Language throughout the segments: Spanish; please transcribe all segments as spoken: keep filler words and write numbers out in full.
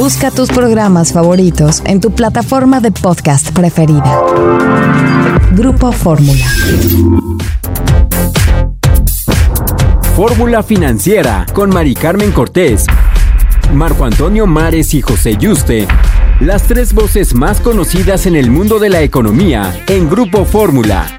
Busca tus programas favoritos en tu plataforma de podcast preferida. Grupo Fórmula. Fórmula Financiera con Mari Carmen Cortés, Marco Antonio Mares y José Yuste. Las tres voces más conocidas en el mundo de la economía en Grupo Fórmula.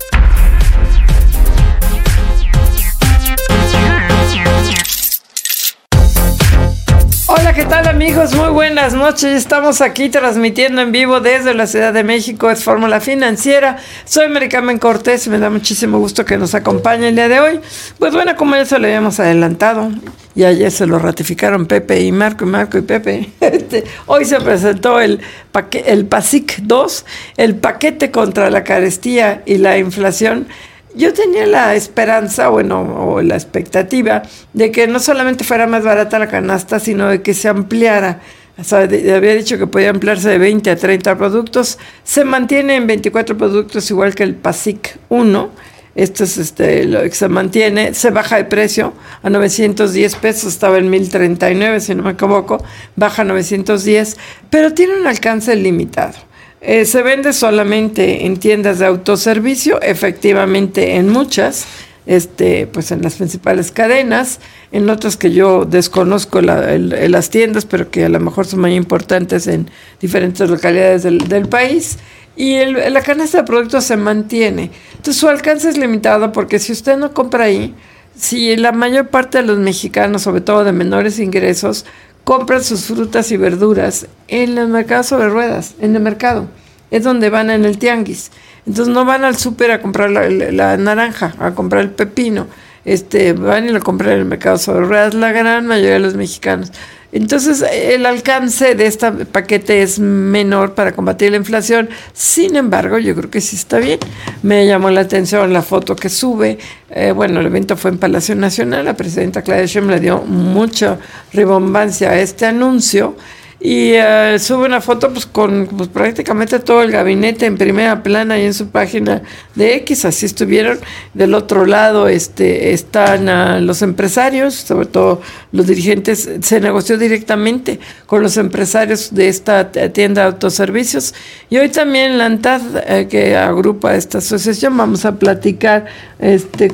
Hola, ¿qué tal amigos? Muy buenas noches. Estamos aquí transmitiendo en vivo desde la Ciudad de México. Es Fórmula Financiera. Soy Mari Carmen Cortés y me da muchísimo gusto que nos acompañe el día de hoy. Pues bueno, como ya se lo habíamos adelantado y ayer se lo ratificaron Pepe y Marco y Marco y Pepe. Este, hoy se presentó el, paque, el PASIC dos, el paquete contra la carestía y la inflación. Yo tenía la esperanza, bueno, o la expectativa de que no solamente fuera más barata la canasta, sino de que se ampliara. O sea, de, de, había dicho que podía ampliarse de veinte a treinta productos. Se mantiene en veinticuatro productos, igual que el PASIC uno. Esto es este, lo que se mantiene. Se baja de precio a novecientos diez pesos. Estaba en mil treinta y nueve, si no me equivoco. Baja a novecientos diez, pero tiene un alcance limitado. Eh, se vende solamente en tiendas de autoservicio, efectivamente en muchas, este, pues en las principales cadenas, en otras que yo desconozco la, el, las tiendas, pero que a lo mejor son muy importantes en diferentes localidades del, del país. Y el, la canasta de productos se mantiene. Entonces su alcance es limitado porque si usted no compra ahí, si la mayor parte de los mexicanos, sobre todo de menores ingresos, compran sus frutas y verduras en el mercado sobre ruedas, en el mercado. Es donde van en el tianguis. Entonces no van al súper a comprar la, la, la naranja, a comprar el pepino. Este, van y lo compran en el mercado sobre ruedas, la gran mayoría de los mexicanos. Entonces el alcance de este paquete es menor para combatir la inflación. Sin embargo, yo creo que sí está bien. Me llamó la atención la foto que sube. Eh, bueno, el evento fue en Palacio Nacional. La presidenta Claudia Sheinbaum le dio mucha rimbombancia a este anuncio. Y uh, sube una foto pues con pues, prácticamente todo el gabinete en primera plana y en su página de X, así estuvieron. Del otro lado este, están uh, los empresarios, sobre todo los dirigentes. Se negoció directamente con los empresarios de esta tienda de autoservicios. Y hoy también la ANTAD, eh, que agrupa esta asociación, vamos a platicar este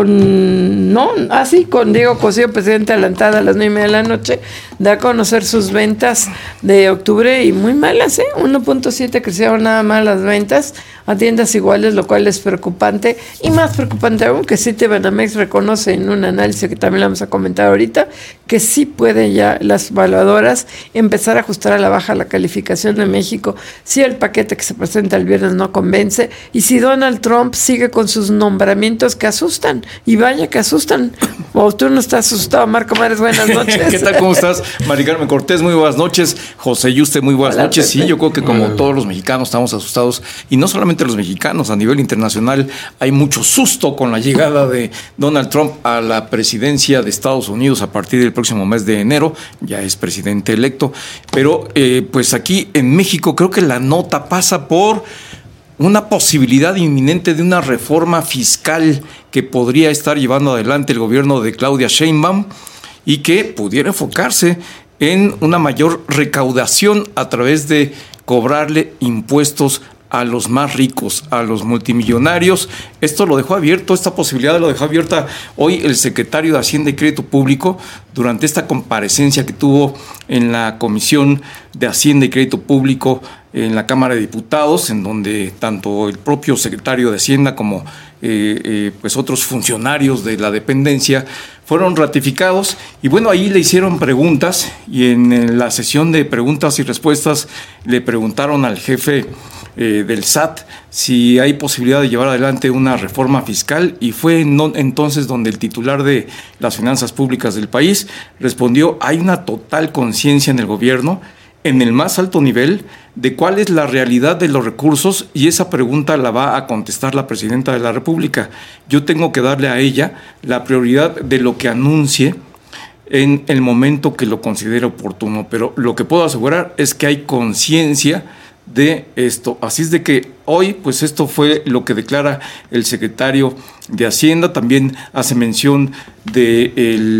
con, no, así, ah, con Diego Cosío, presidente de la ANTAD, a las nueve y media de la noche, da a conocer sus ventas de octubre y muy malas, ¿eh? uno punto siete crecieron nada más las ventas a tiendas iguales, lo cual es preocupante. Y más preocupante aún que Citibanamex reconoce en un análisis que también vamos a comentar ahorita, que sí pueden ya las evaluadoras empezar a ajustar a la baja la calificación de México si el paquete que se presenta el viernes no convence y si Donald Trump sigue con sus nombramientos que asustan. Y vaya que asustan. O tú no estás asustado, Marco Mares, buenas noches. ¿Qué tal? ¿Cómo estás? Mari Carmen Cortés, muy buenas noches. José Yuste, muy buenas Hola, noches. Pepe. Sí, yo creo que como todos los mexicanos estamos asustados, y no solamente los mexicanos, a nivel internacional hay mucho susto con la llegada de Donald Trump a la presidencia de Estados Unidos a partir del próximo mes de enero. Ya es presidente electo, pero eh, pues aquí en México creo que la nota pasa por una posibilidad inminente de una reforma fiscal que podría estar llevando adelante el gobierno de Claudia Sheinbaum y que pudiera enfocarse en una mayor recaudación a través de cobrarle impuestos a los más ricos, a los multimillonarios. Esto lo dejó abierto, esta posibilidad lo dejó abierta hoy el secretario de Hacienda y Crédito Público durante esta comparecencia que tuvo en la Comisión de Hacienda y Crédito Público en la Cámara de Diputados, en donde tanto el propio secretario de Hacienda como eh, eh, pues otros funcionarios de la dependencia fueron ratificados. Y bueno, ahí le hicieron preguntas y en la sesión de preguntas y respuestas le preguntaron al jefe Eh, del S A T si hay posibilidad de llevar adelante una reforma fiscal, y fue no, entonces donde el titular de las finanzas públicas del país respondió: hay una total conciencia en el gobierno, en el más alto nivel, de cuál es la realidad de los recursos, y esa pregunta la va a contestar la presidenta de la República. Yo tengo que darle a ella la prioridad de lo que anuncie en el momento que lo considere oportuno, pero lo que puedo asegurar es que hay conciencia de esto. Así es de que hoy, pues esto fue lo que declara el secretario de Hacienda. También hace mención de el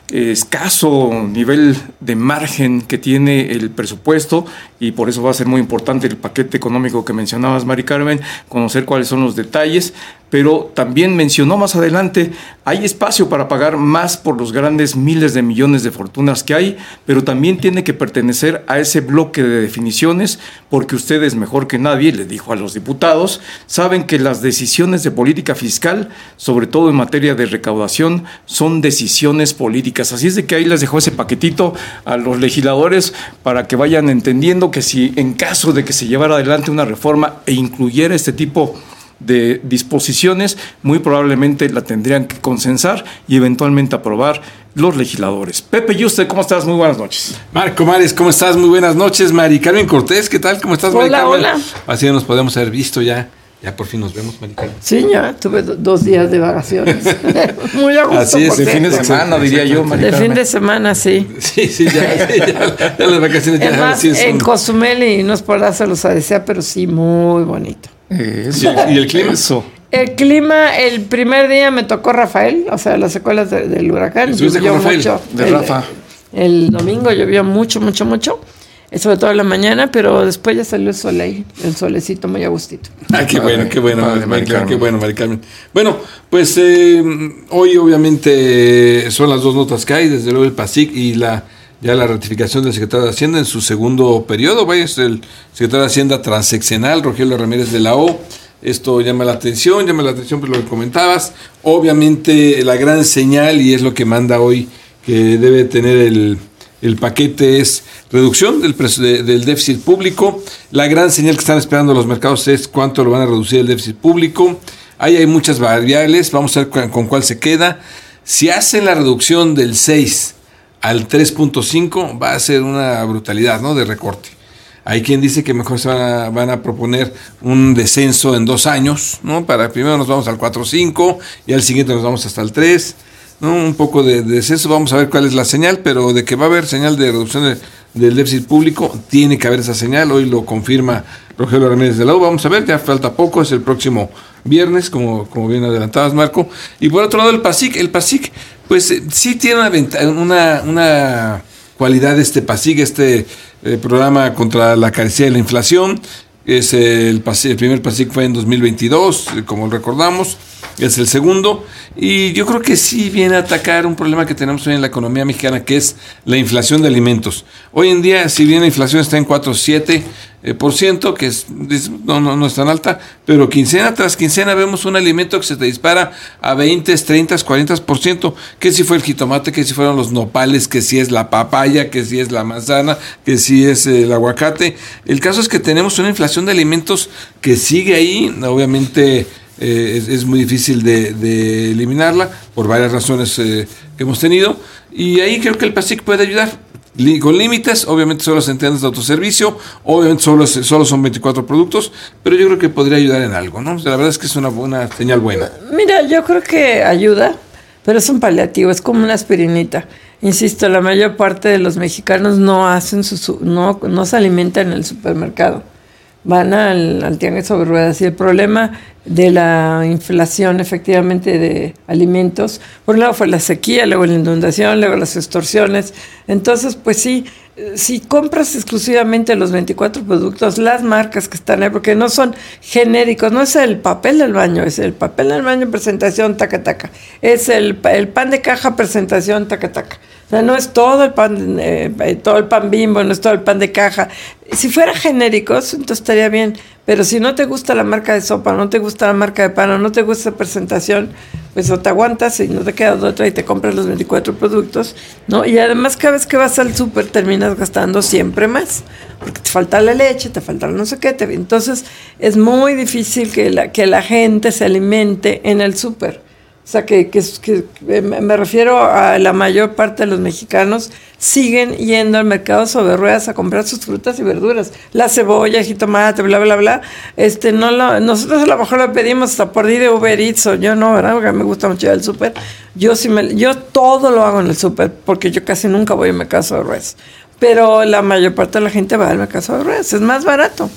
eh, escaso nivel de margen que tiene el presupuesto, y por eso va a ser muy importante el paquete económico que mencionabas, Mari Carmen, conocer cuáles son los detalles. Pero también mencionó más adelante, hay espacio para pagar más por los grandes miles de millones de fortunas que hay, pero también tiene que pertenecer a ese bloque de definiciones, porque ustedes mejor que nadie, le dijo a los diputados, saben que las decisiones de política fiscal, sobre todo en materia de recaudación, son decisiones políticas. Así es de que ahí les dejó ese paquetito a los legisladores para que vayan entendiendo que si en caso de que se llevara adelante una reforma e incluyera este tipo de disposiciones, muy probablemente la tendrían que consensar y eventualmente aprobar los legisladores. Pepe Yuste, ¿cómo estás? Muy buenas noches. Marco Mares, ¿cómo estás? Muy buenas noches. Mari Carmen Cortés, ¿qué tal? ¿Cómo estás, Mari Hola, Carmen? hola. Así nos podemos haber visto ya. Ya por fin nos vemos, Mari Carmen. Sí, ya tuve do- dos días de vacaciones. Muy a gusto. Así es, por de De cierto. fin de semana, diría yo, Mari De Carmen. fin de semana, sí. Sí, sí, ya, sí, ya, ya las vacaciones ya. Es más, sí, son- en Cozumel, y no es por dárselos a desear, pero sí, muy bonito. Eso. ¿Y el clima? Eso. El clima, el primer día me tocó Rafael, o sea, las secuelas de- del huracán. ¿Estuviste Llovió con Rafael? mucho. De el, Rafa. El domingo llovió mucho, mucho, mucho. eh, Sobre todo en la mañana, pero después ya salió el sol ahí, el solecito muy a gustito. Ah, qué bueno, qué bueno, Padre, Mari Mari Carmen, Carmen. qué bueno, Mari Carmen. Bueno, pues eh, hoy obviamente son las dos notas que hay, desde luego el PASIC y la ya la ratificación del secretario de Hacienda en su segundo periodo. Vaya, es el secretario de Hacienda transeccional, Rogelio Ramírez de la O. Esto llama la atención, llama la atención por lo que comentabas. Obviamente la gran señal, y es lo que manda hoy que debe tener el, el paquete, es reducción del, precio de, del déficit público. La gran señal que están esperando los mercados es cuánto lo van a reducir el déficit público. Ahí hay muchas variables, vamos a ver con, con cuál se queda. Si hacen la reducción del seis al tres punto cinco, va a ser una brutalidad, ¿no?, de recorte. Hay quien dice que mejor se van a, van a proponer un descenso en dos años, ¿no? Para primero nos vamos al cuatro punto cinco y al siguiente nos vamos hasta el tres, ¿no? Un poco de, de descenso, vamos a ver cuál es la señal, pero de que va a haber señal de reducción de, del déficit público, tiene que haber esa señal. Hoy lo confirma Rogelio Ramírez de la U. Vamos a ver, ya falta poco, es el próximo viernes, como, como bien adelantabas, Marco. Y por otro lado, el PASIC, el PASIC, pues eh, sí tiene una, venta, una, una cualidad este PASIC, este eh, programa contra la carestía y la inflación. Es el, PASIC, el primer PASIC fue en dos mil veintidós, eh, como recordamos, es el segundo, y yo creo que sí viene a atacar un problema que tenemos hoy en la economía mexicana, que es la inflación de alimentos. Hoy en día, si bien la inflación está en cuatro punto siete por ciento, que es, no, no, no es tan alta, pero quincena tras quincena vemos un alimento que se te dispara a veinte, treinta, cuarenta por ciento, que si fue el jitomate, que si fueron los nopales, que si es la papaya, que si es la manzana, que si es el aguacate. El caso es que tenemos una inflación de alimentos que sigue ahí, obviamente. Eh, es, es muy difícil de, de eliminarla por varias razones eh, que hemos tenido, y ahí creo que el PASIC puede ayudar Li, con límites. Obviamente solo se entiende de autoservicio, obviamente solo, solo son veinticuatro productos, pero yo creo que podría ayudar en algo, ¿no? O sea, la verdad es que es una, una señal buena. Mira, yo creo que ayuda, pero es un paliativo, es como una aspirinita. Insisto, la mayor parte de los mexicanos no hacen su, su no, no se alimentan en el supermercado. Van al, al tianguis sobre ruedas, y el problema de la inflación efectivamente de alimentos, por un lado fue la sequía, luego la inundación, luego las extorsiones. Entonces, pues sí, si compras exclusivamente los veinticuatro productos, las marcas que están ahí, porque no son genéricos, no es el papel del baño, es el papel del baño presentación taca taca, es el, el pan de caja presentación taca taca. O sea, no es todo el pan, eh, todo el pan Bimbo, no es todo el pan de caja. Si fuera genéricos, entonces estaría bien. Pero si no te gusta la marca de sopa, no te gusta la marca de pan, o no te gusta la presentación, pues o te aguantas y no te queda de otra y te compras los veinticuatro productos, ¿no? Y además cada vez que vas al súper terminas gastando siempre más, porque te falta la leche, te falta no sé qué. Te, entonces es muy difícil que la, que la gente se alimente en el súper. O sea, que, que, que me refiero a la mayor parte de los mexicanos siguen yendo al mercado sobre ruedas a comprar sus frutas y verduras. La cebolla, jitomate, bla, bla, bla. Este, no lo, nosotros a lo mejor lo pedimos hasta por ir de Uber Eats, o yo no, ¿verdad? Porque me gusta mucho ir al súper. Yo, sí me, yo todo lo hago en el súper, porque yo casi nunca voy al mercado sobre ruedas. Pero la mayor parte de la gente va al mercado sobre ruedas. Es más barato.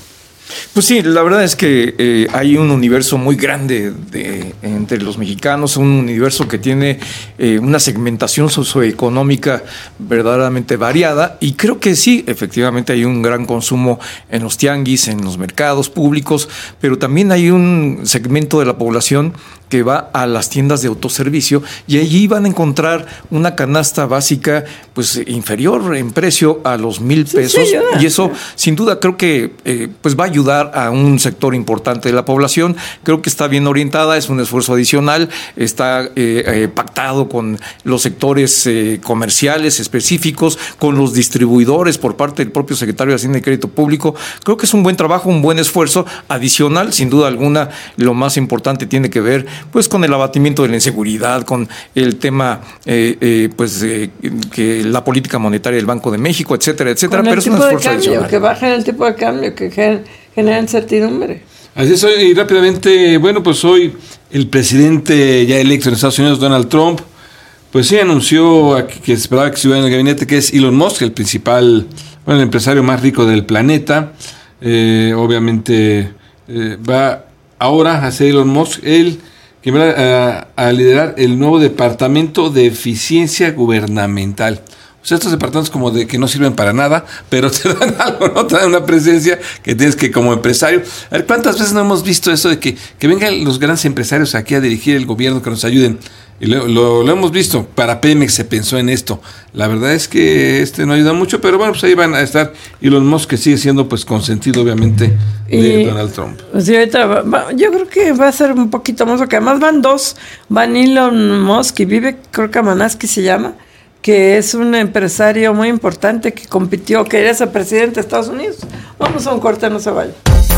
Pues sí, la verdad es que eh, hay un universo muy grande de, entre los mexicanos, un universo que tiene eh, una segmentación socioeconómica verdaderamente variada, y creo que sí, efectivamente hay un gran consumo en los tianguis, en los mercados públicos, pero también hay un segmento de la población que va a las tiendas de autoservicio, y allí van a encontrar una canasta básica pues inferior en precio a los mil pesos, sí, sí, y eso sin duda creo que eh, pues va a ayudar a un sector importante de la población. Creo que está bien orientada, es un esfuerzo adicional, está eh, eh, pactado con los sectores eh, comerciales específicos, con los distribuidores por parte del propio secretario de Hacienda y Crédito Público. Creo que es un buen trabajo, un buen esfuerzo adicional, sin duda alguna. Lo más importante tiene que ver pues con el abatimiento de la inseguridad, con el tema eh, eh, pues eh, que la política monetaria del Banco de México, etcétera, etcétera. Con pero el es un tipo de esfuerzo cambio, adicional. que bajen el tipo de cambio, que genera incertidumbre. Así es, y rápidamente, bueno, pues hoy el presidente ya electo en Estados Unidos, Donald Trump, pues sí anunció que esperaba que estuviera en el gabinete, que es Elon Musk, el principal, bueno, el empresario más rico del planeta. Eh, obviamente eh, va ahora a ser Elon Musk el que va a, a liderar el nuevo departamento de eficiencia gubernamental. O sea, estos departamentos como de que no sirven para nada, pero te dan algo, ¿no? Te dan una presencia que tienes que como empresario. A ver, ¿cuántas veces no hemos visto eso de que, que vengan los grandes empresarios aquí a dirigir el gobierno, que nos ayuden? Y lo, lo, lo hemos visto. Para Pemex se pensó en esto. La verdad es que este no ayuda mucho, pero bueno, pues ahí van a estar Elon Musk, que sigue siendo pues consentido obviamente de y, Donald Trump. Sí, ahorita va, va, yo creo que va a ser un poquito más, porque además van dos, van Elon Musk y Vivek, creo que Manaski se llama, que es un empresario muy importante que compitió, que era ser presidente de Estados Unidos. Vamos a un corte, no se vaya.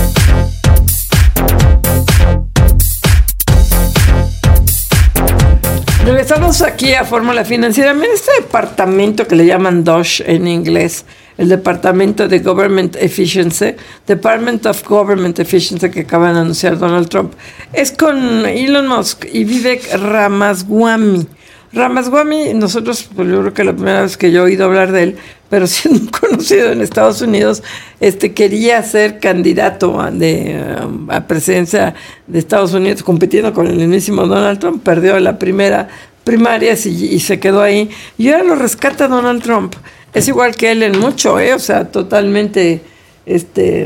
Regresamos aquí a Fórmula Financiera. Miren este departamento que le llaman D O S H en inglés, el Departamento de Government Efficiency, Department of Government Efficiency, que acaban de anunciar Donald Trump, es con Elon Musk y Vivek Ramaswamy. Ramaswamy, nosotros, pues yo creo que la primera vez que yo he oído hablar de él, pero siendo conocido en Estados Unidos, este quería ser candidato a, de, a presidencia de Estados Unidos, compitiendo con el mismísimo Donald Trump. Perdió la primera primaria y, y se quedó ahí. Y ahora lo rescata Donald Trump. Es igual que él en mucho, ¿eh? O sea, totalmente este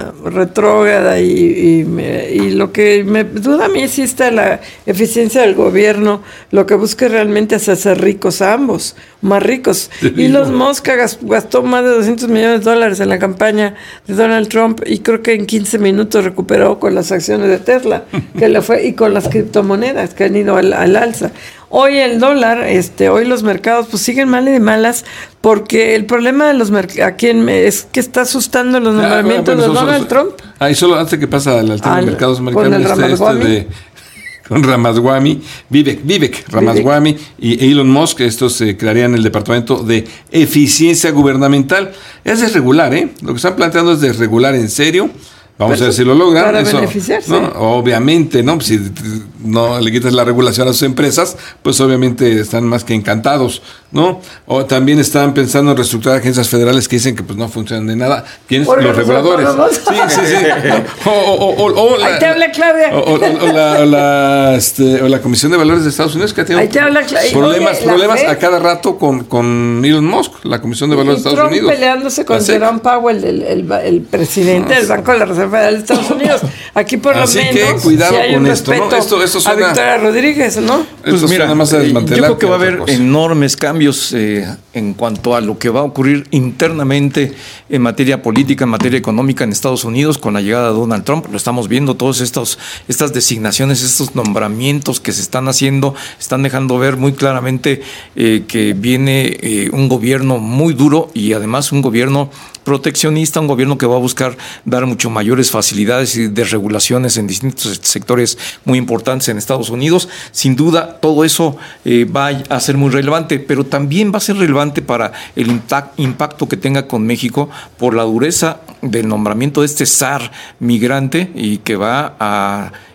retrógrada y, y, me, y lo que me duda a mí sí está la eficiencia del gobierno, lo que busca realmente es hacer ricos a ambos, más ricos. Y los Musk gastó más de doscientos millones de dólares en la campaña de Donald Trump y creo que en quince minutos recuperó con las acciones de Tesla que le fue y con las criptomonedas que han ido al, al alza. Hoy el dólar, este, hoy los mercados pues siguen mal y de malas, porque el problema de los mercados aquí en, es que está asustando los nombramientos ah, bueno, de Donald solo, Trump. Ah, y solo antes que pasa al tema de mercados americanos, está este de con Ramaswamy, Vivek, Vivek Ramaswamy y Elon Musk, estos se eh, crearían el Departamento de Eficiencia Gubernamental. Es desregular, ¿eh? Lo que están planteando es desregular en serio. Vamos pero a ver si lo logran. Para eso, beneficiarse. ¿no? Obviamente, ¿no? Si no le quitas la regulación a sus empresas, pues obviamente están más que encantados, ¿no? O también están pensando en reestructurar agencias federales que dicen que pues no funcionan de nada. ¿Quiénes? Los reguladores. Sí, sí, sí. O, o, o, o la, ahí te habla Claudia. O, o, o, la, o, la, este, o la Comisión de Valores de Estados Unidos, que ha tenido problemas, Oye, problemas a cada rato con, con Elon Musk, la Comisión de Valores y de Estados Trump Unidos. Peleándose con Jerome Powell, el, el, el presidente no, del Banco de la Reserva Federal de Estados Unidos. Aquí por lo Así menos que cuidado si hay con un esto, ¿no? Esto, esto suena, a Victoria Rodríguez, ¿no? Pues esto mira, más a desmantelar yo creo que va a haber cosa. enormes cambios eh, en cuanto a lo que va a ocurrir internamente en materia política, en materia económica en Estados Unidos con la llegada de Donald Trump. Lo estamos viendo, todas estos, estas designaciones, estos nombramientos que se están haciendo, están dejando ver muy claramente eh, que viene eh, un gobierno muy duro y además un gobierno proteccionista, un gobierno que va a buscar dar mucho mayores facilidades y desregulaciones en distintos sectores muy importantes en Estados Unidos. Sin duda, todo eso eh, va a ser muy relevante, pero también va a ser relevante para el impacto que tenga con México por la dureza del nombramiento de este zar migrante y que va a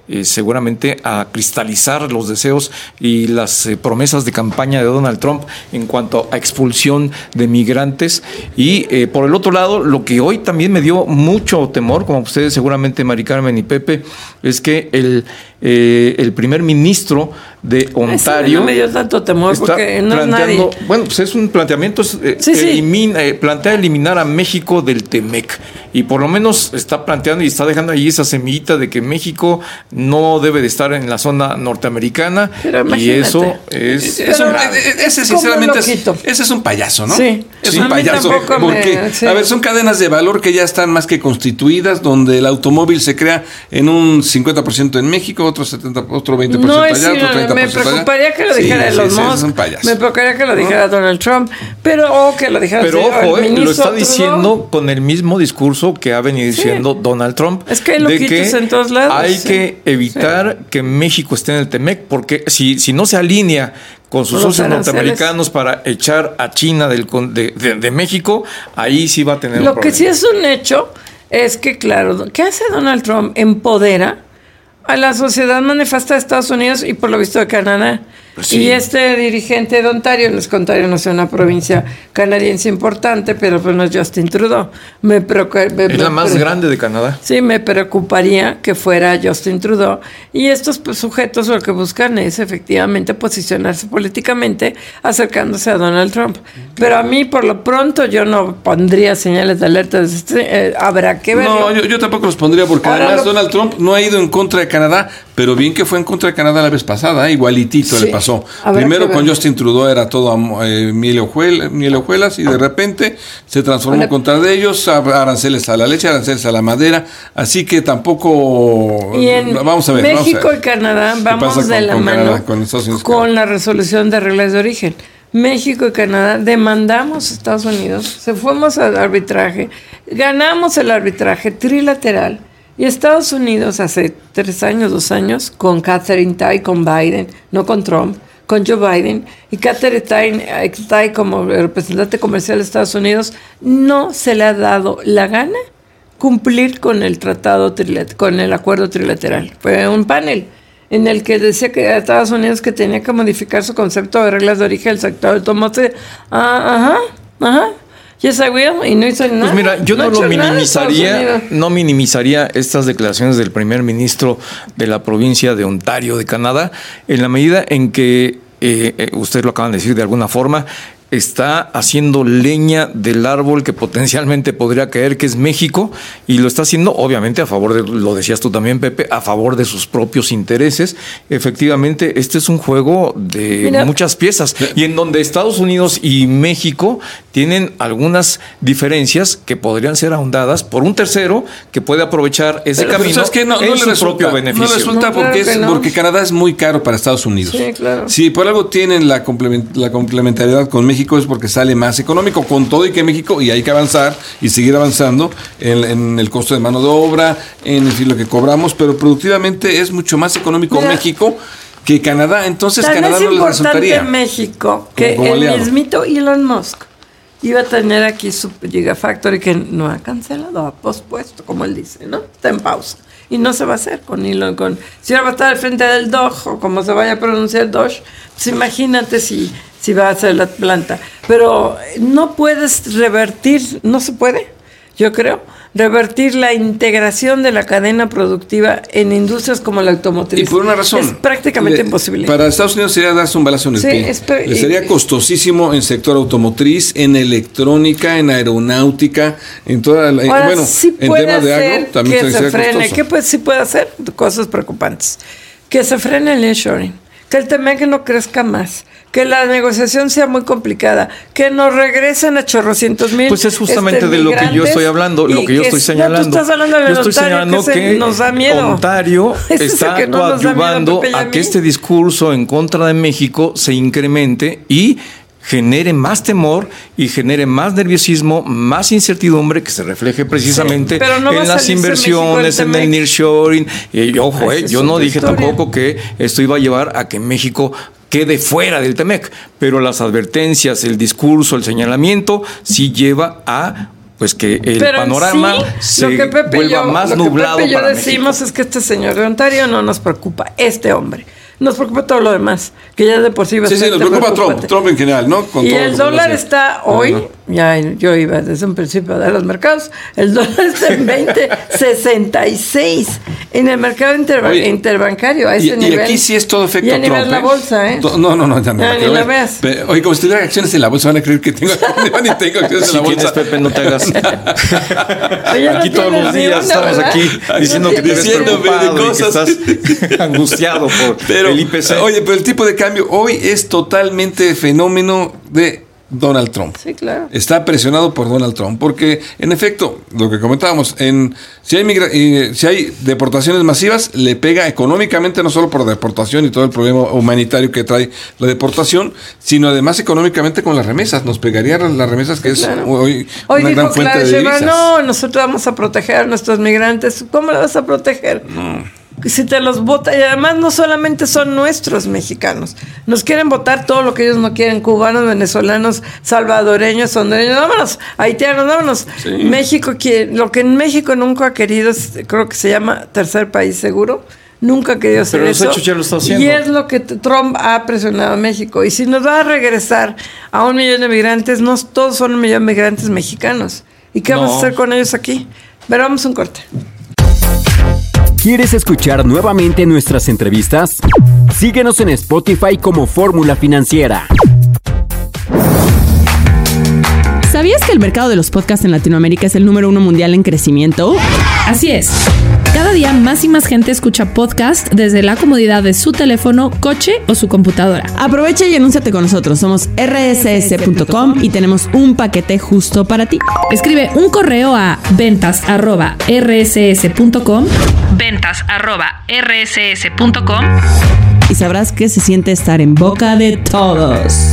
eh, seguramente a cristalizar los deseos y las eh, promesas de campaña de Donald Trump en cuanto a expulsión de migrantes. Y eh, por el otro lado, lo que hoy también me dio mucho temor, como ustedes seguramente, Mari Carmen y Pepe, es que el, eh, el primer ministro de Ontario no me dio tanto temor está porque no es planteando, nadie. bueno, pues es un planteamiento, es, eh, Sí, sí. elimina, eh, plantea eliminar a México del Temec, y por lo menos está planteando y está dejando ahí esa semillita de que México no debe de estar en la zona norteamericana. Pero y imagínate. eso es, Es un- ese sinceramente es, loquito. ese es un payaso, ¿no? Sí. Es Sí. un A mí payaso. tampoco Porque, me- sí. a ver, son cadenas de valor que ya están más que constituidas, donde el automóvil se crea en un cincuenta por ciento en México, otro setenta, otro veinte por ciento No, allá, es, otro treinta por me ciento allá. preocuparía que lo Sí, dijera sí, Elon sí, Musk, es un payaso. me preocuparía que lo dijera Donald Trump, pero o que lo dijera Pero el ojo, el eh, lo ministro está Trudeau. diciendo con el mismo discurso que ha venido diciendo Donald Trump. Es que hay de loquitos en todos lados, hay sí. que evitar que México esté en el Temec, porque si, si no se alinea con sus Con los socios aranceles. norteamericanos para echar a China del, con- de, de- de México, ahí sí va a tener un Lo que problema. sí es un hecho es que, claro, ¿qué hace Donald Trump? Empodera a la sociedad manifesta de Estados Unidos y por lo visto de Canadá. Pues sí. Y este dirigente de Ontario, no es que Ontario no sea una provincia canadiense importante, pero pues no es Justin Trudeau. Me preocupa, me- Es la me más pre- grande de Canadá. Sí, me preocuparía que fuera Justin Trudeau. Y estos pues, sujetos lo que buscan es efectivamente posicionarse políticamente acercándose a Donald Trump. Pero a mí, por lo pronto, yo no pondría señales de alerta. desde este- eh, habrá que verlo. No, yo, yo tampoco los pondría porque Ahora además lo- Donald Trump no ha ido en contra de Canadá, pero bien que fue en contra de Canadá la vez pasada, ¿eh? Igualitito Sí, le pasó. habrá Primero que con ver. Justin Trudeau era todo am- eh, miel y hojuel- miel y hojuelas y de repente se transformó Ahora- en contra de ellos, a- aranceles a la leche, aranceles a la madera, así que tampoco... Y en vamos a ver. México vamos a ver. y Canadá ¿Qué vamos pasa de con- la con mano Canadá, con Estados Unidos y con Canadá? la resolución de reglas de origen. México y Canadá demandamos a Estados Unidos, se fuimos al arbitraje, ganamos el arbitraje trilateral y Estados Unidos hace tres años, dos años, con Catherine Tai, con Biden, no con Trump, con Joe Biden, y Catherine Tai, eh, Tai como representante comercial de Estados Unidos, no se le ha dado la gana cumplir con el tratado, trilat- con el acuerdo trilateral. Fue un panel en el que decía que Estados Unidos que tenía que modificar su concepto de reglas de origen del sector automotriz. Ah, ajá, ajá. Yes, I will. Y no hizo nada. Pues mira, yo no, ha lo hecho nada Estados minimizaría, Unidos. no minimizaría estas declaraciones del primer ministro de la provincia de Ontario, de Canadá, en la medida en que, eh, eh, ustedes lo acaban de decir de alguna forma, está haciendo leña del árbol que potencialmente podría caer, que es México, y lo está haciendo obviamente a favor de, lo decías tú también, Pepe, a favor de sus propios intereses. Efectivamente, este es un juego de Mira. muchas piezas, y en donde Estados Unidos y México tienen algunas diferencias que podrían ser ahondadas por un tercero que puede aprovechar ese Pero, pero camino ¿sabes qué? No, en no le su resulta, propio beneficio. No resulta No, claro porque, que es, no. porque Canadá es muy caro para Estados Unidos. Sí, claro. Si por algo tienen la, complement- la complementariedad con México es porque sale más económico, con todo y que México, y hay que avanzar y seguir avanzando en, en el costo de mano de obra, en el fin, lo que cobramos, pero productivamente es mucho más económico Mira. México que Canadá. Entonces Tan Canadá es no le importante resultaría. México que como el aliado. mismito Elon Musk iba a tener aquí su Gigafactory que no ha cancelado, ha pospuesto, como él dice, ¿no? Está en pausa. Y no se va a hacer con Elon, con... Si ahora va a estar al frente del Doge, o como se vaya a pronunciar Doge, pues imagínate si, si va a hacer la planta. Pero no puedes revertir, no se puede, yo creo, revertir la integración de la cadena productiva en industrias como la automotriz. Y por una razón. Es prácticamente Le- imposible. Para Estados Unidos sería darse un balazo en el Sí, pie. es pe- Le sería eh, costosísimo en sector automotriz, en electrónica, en aeronáutica, en toda la... Ahora, bueno, sí en puede temas de hacer agro también que se sería frene. costoso. ¿Qué pues, sí puede hacer? Cosas preocupantes. Que se frene el nearshoring, que el Temec no crezca más, que la negociación sea muy complicada, que nos regresen a chorrocientos mil. Pues es justamente este, de lo que yo migrantes estoy hablando, lo y que yo estoy no, señalando. tú estás hablando de yo estoy Ontario, señalando que, que, ese nos da miedo. Ontario Ese es el está que no nos da miedo, coadyuvando Pepe y a a mí. que este discurso en contra de México se incremente y genere más temor y genere más nerviosismo, más incertidumbre que se refleje precisamente Sí, pero no va a en las salirse inversiones, México en del el Temec. nearshoring. Y ojo, Ah, eh, esa es yo no otra dije historia. tampoco que esto iba a llevar a que México quede fuera del Temec, pero las advertencias, el discurso, el señalamiento sí lleva a pues que el Pero panorama sí, se lo que Pepe vuelva yo, más lo nublado que Pepe y yo para decimos México. es que este señor de Ontario no nos preocupa, este hombre. Nos preocupa todo lo demás, que ya de por sí Sí, bastante sí, nos preocupa preocupante. Trump, Trump en general, ¿no? Con Y todo el lo que dólar hace. está hoy, Ajá. ya yo iba desde un principio de los mercados, el dólar está en veinte sesenta y seis en el mercado interba- Oye, interbancario a ese y, nivel. y aquí sí es todo efecto y a nivel Trump, la ¿eh? bolsa, ¿eh? To- No, no, no, ya no. Ya la ni quiero la ver. veas. Pe- Oye, como si tuviera acciones en la bolsa, van a creer que tengo, yo ni tengo acciones Si en la tienes, bolsa. Pepe, no te hagas. Oye, no Aquí todos tienes los ni días una, estamos ¿verdad? aquí No diciendo que te tienes. ves Diciéndome de preocupado y que cosas. estás angustiado por Pero, el I P C. Oye, pero el tipo de cambio hoy es totalmente fenómeno de Donald Trump. Sí, claro. Está presionado por Donald Trump, porque en efecto, lo que comentábamos, en si hay migra- eh, si hay deportaciones masivas, le pega económicamente, no solo por deportación y todo el problema humanitario que trae la deportación, sino además económicamente con las remesas. Nos pegaría las remesas, que es Claro. hoy, Hoy una dijo gran fuente Clara de Sheinbaum, divisas. no, nosotros vamos a proteger a nuestros migrantes. ¿Cómo le vas a proteger? Si te los vota, y además no solamente son nuestros mexicanos, nos quieren votar todo lo que ellos no quieren, cubanos, venezolanos, salvadoreños, hondureños, vámonos, haitianos, vámonos. Sí. México quiere, lo que en México nunca ha querido, es, creo que se llama tercer país seguro. Nunca ha querido hacer Pero los eso. hechos ya lo está haciendo. Y es lo que Trump ha presionado a México. Y si nos va a regresar a un millón de migrantes, no todos son un millón de migrantes mexicanos. ¿Y qué vamos No. a hacer con ellos aquí? Pero vamos a un corte. ¿Quieres escuchar nuevamente nuestras entrevistas? Síguenos en Spotify como Fórmula Financiera. ¿Sabías que el mercado de los podcasts en Latinoamérica es el número uno mundial en crecimiento? Así es. Cada día más y más gente escucha podcast desde la comodidad de su teléfono, coche o su computadora. Aprovecha y anúnciate con nosotros. Somos erre ese ese punto com y tenemos un paquete justo para ti. Escribe un correo a ventas arroba erre ese ese punto com, ventas arroba erre ese ese punto com Y sabrás que se siente estar en boca de todos.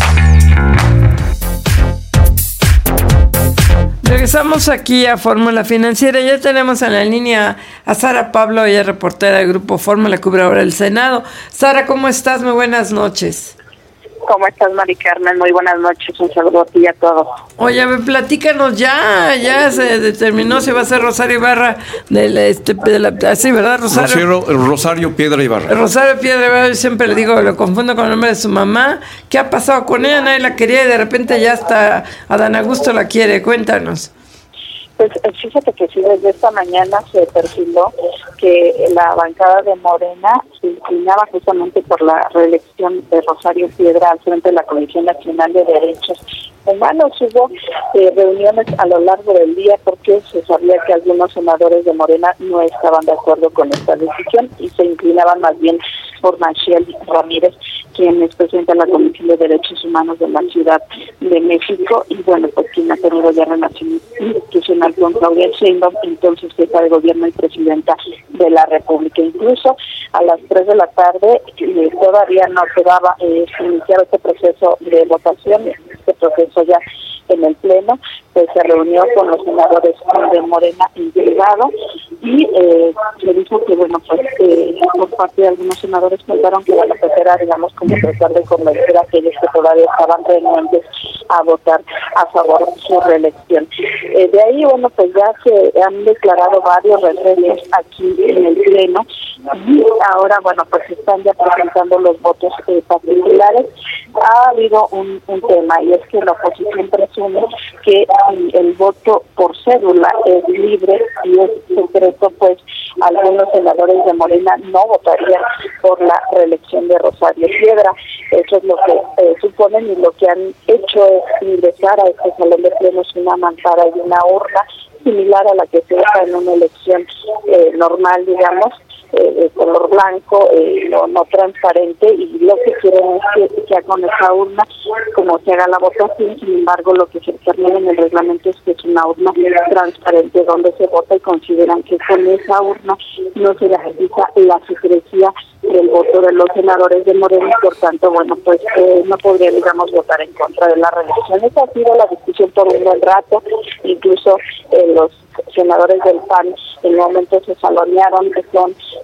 Regresamos aquí a Fórmula Financiera. Ya tenemos en la línea a Sara Pablo, ella es reportera del Grupo Fórmula, cubre ahora el Senado. Sara, ¿cómo estás? Muy buenas noches. ¿Cómo estás, Mari Carmen? Muy buenas noches, un saludo a ti y a todos. Oye, me platícanos ya, ya se determinó si va a ser Rosario Ibarra del este de la, así, ¿verdad, Rosario? Rosario, Rosario Piedra Ibarra. Rosario Piedra Ibarra, yo siempre le digo, lo confundo con el nombre de su mamá. ¿Qué ha pasado con ella? Nadie la quería y de repente ya hasta Adán Augusto la quiere. Cuéntanos. Pues fíjate que sí, desde esta mañana se perfiló que la bancada de Morena se inclinaba justamente por la reelección de Rosario Piedra al frente de la Comisión Nacional de Derechos Humanos. Hubo eh, reuniones a lo largo del día porque se sabía que algunos senadores de Morena no estaban de acuerdo con esta decisión y se inclinaban más bien por Maciel Ramírez, quien es presidente de la Comisión de Derechos Humanos de la Ciudad de México y bueno, pues quien ha tenido ya relación institucional con Claudia Sheinbaum, entonces jefa de gobierno y presidenta de la República. Incluso a las tres de la tarde eh, todavía no quedaba eh, iniciar este proceso de votación, este proceso ya en el Pleno, pues se reunió con los senadores de Morena en privado y eh, se dijo que, bueno, pues eh, por parte de algunos senadores pensaron que la era, digamos, como tratar de convencer a aquellos que todavía estaban renuentes a votar a favor de su reelección. Eh, de ahí, bueno, pues ya se han declarado varios referendos aquí en el Pleno y ahora, bueno, pues están ya presentando los votos eh, particulares. Ha habido un, un tema y es que la oposición presume que si el voto por cédula es libre y es secreto, pues algunos senadores de Morena no votarían por la reelección de Rosario Piedra. Eso es lo que eh, suponen y lo que han hecho es ingresar a este salón de plenos una mampara y una urna similar a la que se usa en una elección eh, normal, digamos, eh, de color blanco, eh, no, no transparente, y lo que quieren es que ya con esa urna, como se haga la votación. Sin embargo, lo que se determina en el reglamento es que es una urna transparente donde se vota y consideran que con esa urna no se garantiza la secrecía del voto de los senadores de Morena y por tanto, bueno, pues eh, no podría, digamos, votar en contra de la reelección. Esa ha sido la discusión por un buen rato, incluso eh, los senadores del P A N en un momento se salonearon con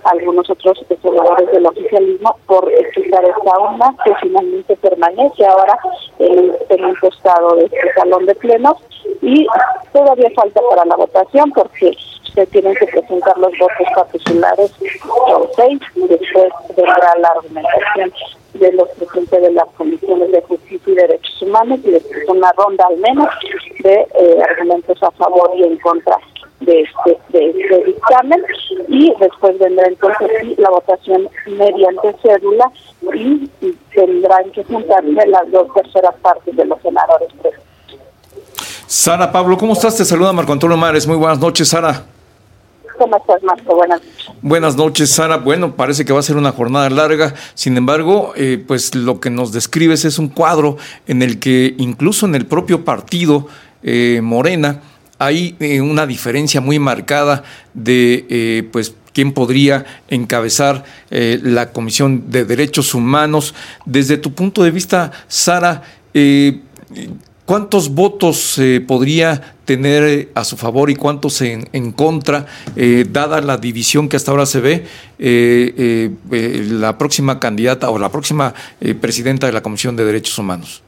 algunos otros senadores del oficialismo por quitar esta urna que finalmente permanece ahora en, en un costado de este salón de plenos, y todavía falta para la votación porque se tienen que presentar los votos particulares, son seis, y después vendrá la argumentación de los presidentes de las comisiones de justicia y derechos humanos, y después una ronda al menos de eh, argumentos a favor y en contra de este, de este dictamen, y después vendrá entonces sí, la votación mediante cédula, y, y tendrán que juntarse las dos terceras partes de los senadores presentes. Sara Pablo, ¿cómo estás? Te saluda Marco Antonio Mares. Muy buenas noches, Sara. ¿Cómo estás, Marco? Buenas noches. Buenas noches, Sara. Bueno, parece que va a ser una jornada larga. Sin embargo, eh, pues lo que nos describes es un cuadro en el que incluso en el propio partido eh, Morena hay eh, una diferencia muy marcada de eh, pues quién podría encabezar eh, la Comisión de Derechos Humanos. Desde tu punto de vista, Sara, eh, ¿cuántos votos eh, podría tener a su favor y cuántos en, en contra, eh, dada la división que hasta ahora se ve, eh, eh, eh, la próxima candidata o la próxima eh, presidenta de la Comisión de Derechos Humanos?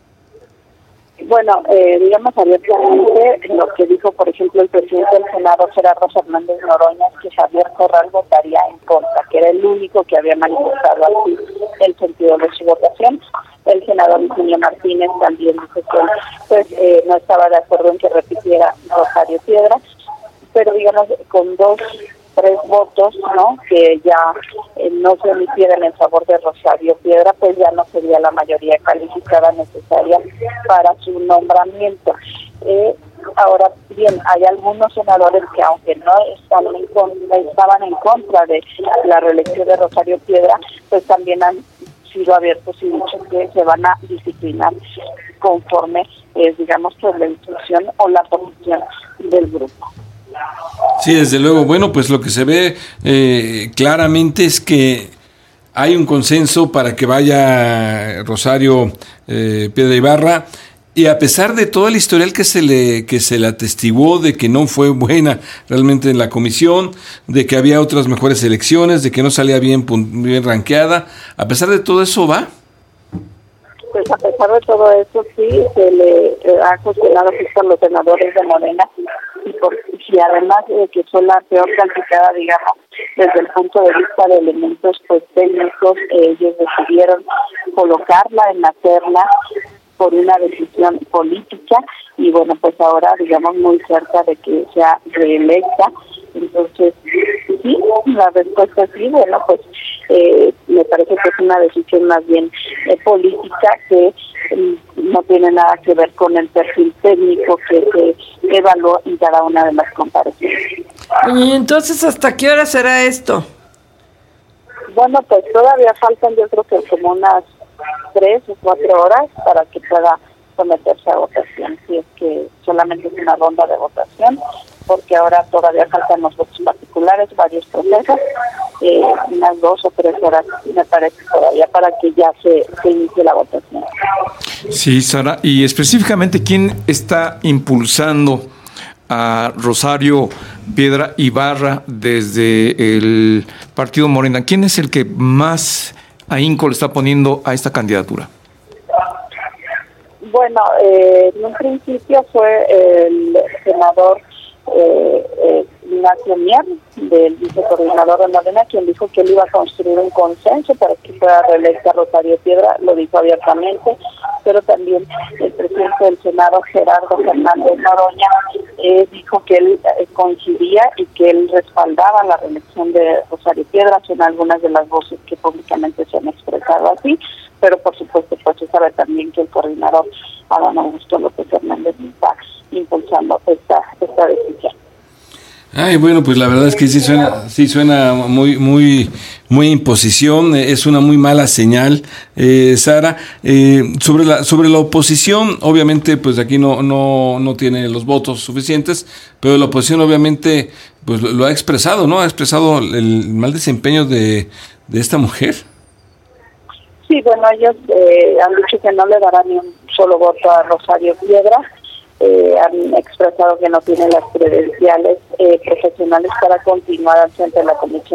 Bueno, eh, digamos abiertamente lo que dijo, por ejemplo, el presidente del Senado, Gerardo Fernández Noroña, que Javier Corral votaría en contra, que era el único que había manifestado así el sentido de su votación. El senador Eugenio Martínez también dijo que pues, eh, no estaba de acuerdo en que repitiera Rosario Piedra, pero digamos con dos, tres votos, ¿no? Que ya eh, no se emitieran en favor de Rosario Piedra, pues ya no sería la mayoría calificada necesaria para su nombramiento. Eh, ahora bien, hay algunos senadores que aunque no están en contra, estaban en contra de la reelección de Rosario Piedra, pues también han sido abiertos y dicho que se van a disciplinar conforme, eh, digamos, por la instrucción o la posición del grupo. Sí, desde luego. Bueno, pues lo que se ve eh, claramente es que hay un consenso para que vaya Rosario eh, Piedra Ibarra, y a pesar de todo el historial que se le que se le atestiguó de que no fue buena realmente en la comisión, de que había otras mejores elecciones, de que no salía bien bien ranqueada, a pesar de todo eso va. Pues a pesar de todo eso sí se le eh, ha cuestionado a los senadores de Morena, y, por, y además de que fue la peor calificada, digamos, desde el punto de vista de elementos pues técnicos, eh, ellos decidieron colocarla en la terna por una decisión política, y bueno, pues ahora digamos muy cerca de que sea reelecta. Entonces sí, la respuesta es sí. Bueno, pues eh, me parece que es una decisión más bien eh, política que eh, no tiene nada que ver con el perfil técnico que se evaluó en cada una de las comparecencias. Y entonces, ¿hasta qué hora será esto? Bueno, pues todavía faltan, yo creo que como unas tres o cuatro horas para que pueda someterse a votación, si es que solamente es una ronda de votación, porque ahora todavía faltan los votos particulares, varios procesos, eh, unas dos o tres horas me parece todavía para que ya se, se inicie la votación. Sí, Sara, y específicamente, ¿quién está impulsando a Rosario Piedra Ibarra desde el Partido Morena? ¿Quién es el que más ahínco le está poniendo a esta candidatura? Bueno, eh, en un principio fue el senador eh, eh, Ignacio Mier, del vicecoordinador de Morena, quien dijo que él iba a construir un consenso para que fuera reelecta Rosario Piedra, lo dijo abiertamente, pero también el presidente del Senado, Gerardo Fernández Noroña, eh, dijo que él eh, coincidía y que él respaldaba la reelección de Rosario Piedra. Son algunas de las voces que públicamente se han expresado así, pero por supuesto pues se sabe también que el coordinador Adán Augusto López Hernández está impulsando esta, esta decisión. Ay, bueno, pues la verdad es que sí suena, sí suena muy, muy, muy imposición, es una muy mala señal, eh, Sara. Eh, sobre la, sobre la oposición, obviamente, pues aquí no, no, no tiene los votos suficientes, pero la oposición obviamente, pues lo, lo ha expresado, ¿no? Ha expresado el mal desempeño de, de esta mujer. Sí, bueno, ellos eh, han dicho que no le darán ni un solo voto a Rosario Piedra. Eh, han expresado que no tiene las credenciales eh, profesionales para continuar al frente de la Comisión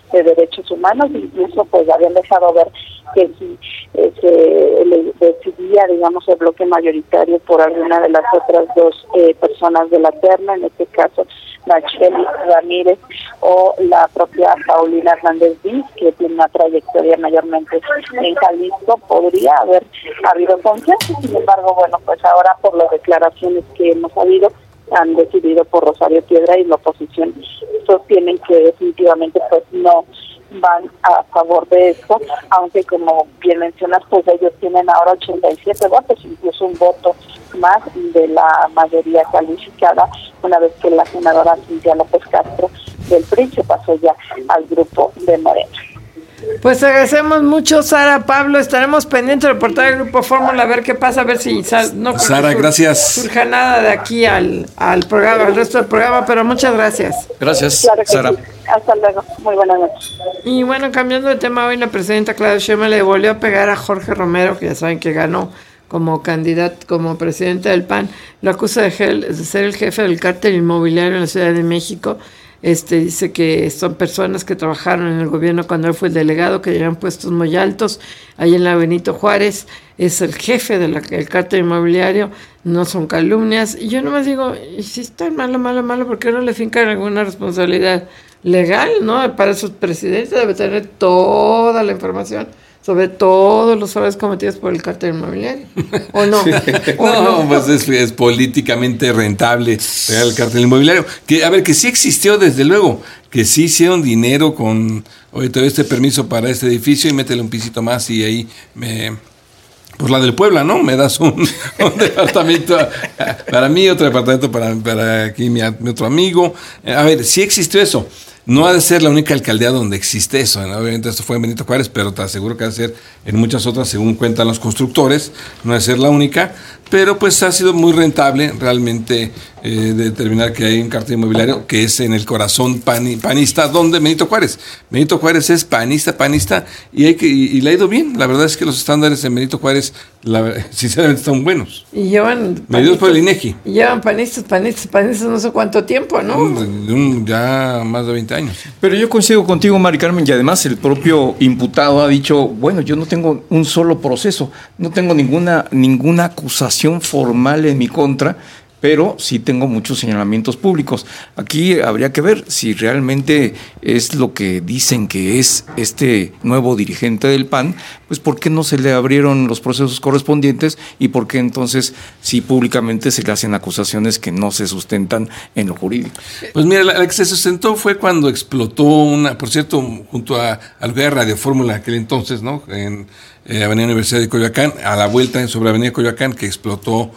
de Derechos Humanos, incluso pues habían dejado ver que si eh, se le decidía, digamos, el bloque mayoritario por alguna de las otras dos eh, personas de la terna, en este caso Nacheli Ramírez o la propia Paulina Hernández Díaz, que tiene una trayectoria mayormente en Jalisco, podría haber habido consenso. Sin embargo, bueno, pues ahora por las declaraciones que hemos habido, han decidido por Rosario Piedra, y la oposición sostienen que definitivamente pues no van a favor de esto, aunque como bien mencionas, pues ellos tienen ahora ochenta y siete votos, incluso un voto más de la mayoría calificada, una vez que la senadora Cintia López Castro del P R I se pasó ya al grupo de Morena. Pues agradecemos mucho, Sara, Pablo, estaremos pendientes del portal del Grupo Fórmula, a ver qué pasa, a ver si sal, no Sara, sur, gracias. surja nada de aquí al, al programa, al resto del programa, pero muchas gracias. Gracias, claro Sara. Sí. Hasta luego, muy buenas noches. Y bueno, cambiando de tema, hoy la presidenta Claudia Sheinbaum le volvió a pegar a Jorge Romero, que ya saben que ganó como candidato, como presidente del P A N, lo acusa de, gel, de ser el jefe del cártel inmobiliario en la Ciudad de México. Este dice que son personas que trabajaron en el gobierno cuando él fue el delegado, que llevan puestos muy altos ahí en la Benito Juárez. Es el jefe del cártel inmobiliario, no son calumnias. Y yo nomás digo, y si está malo, malo, malo, ¿por qué no le fincan alguna responsabilidad legal? ¿No? Para su presidente debe tener toda la información sobre todos los fraudes cometidos por el cártel inmobiliario, ¿o no? ¿O no, no, pues es, es políticamente rentable el cártel inmobiliario. Que, a ver, que sí existió desde luego, que sí hicieron dinero con, oye, te doy este permiso para este edificio y métele un pisito más y ahí me... Pues la del Puebla, ¿no? Me das un, un departamento para mí, otro departamento para, para aquí mi, mi otro amigo. A ver, sí existió eso. No ha de ser la única alcaldía donde existe eso, ¿no? Obviamente esto fue en Benito Juárez, pero te aseguro que ha de ser en muchas otras, según cuentan los constructores, no ha de ser la única, pero pues ha sido muy rentable realmente eh, determinar que hay un cártel inmobiliario que es en el corazón pani, panista, donde Benito Juárez. Benito Juárez es panista, panista, y, hay que, y, y le ha ido bien. La verdad es que los estándares en Benito Juárez, la, sinceramente, están buenos. Y llevan... Medidos por el INEGI. Y llevan panistas, panistas, panistas no sé cuánto tiempo, ¿no? Un, un, ya más de veinte años. Pero yo coincido contigo, Mari Carmen, y además el propio imputado ha dicho, bueno, yo no tengo un solo proceso, no tengo ninguna, ninguna acusación formal en mi contra, pero sí tengo muchos señalamientos públicos. Aquí habría que ver si realmente es lo que dicen que es este nuevo dirigente del P A N, pues por qué no se le abrieron los procesos correspondientes y por qué entonces sí públicamente se le hacen acusaciones que no se sustentan en lo jurídico. Pues mira, la, la que se sustentó fue cuando explotó una, por cierto, junto a, a lo que era Radio Fórmula aquel entonces, ¿no? En eh, Avenida Universidad de Coyoacán, a la vuelta en sobre Avenida Coyoacán, que explotó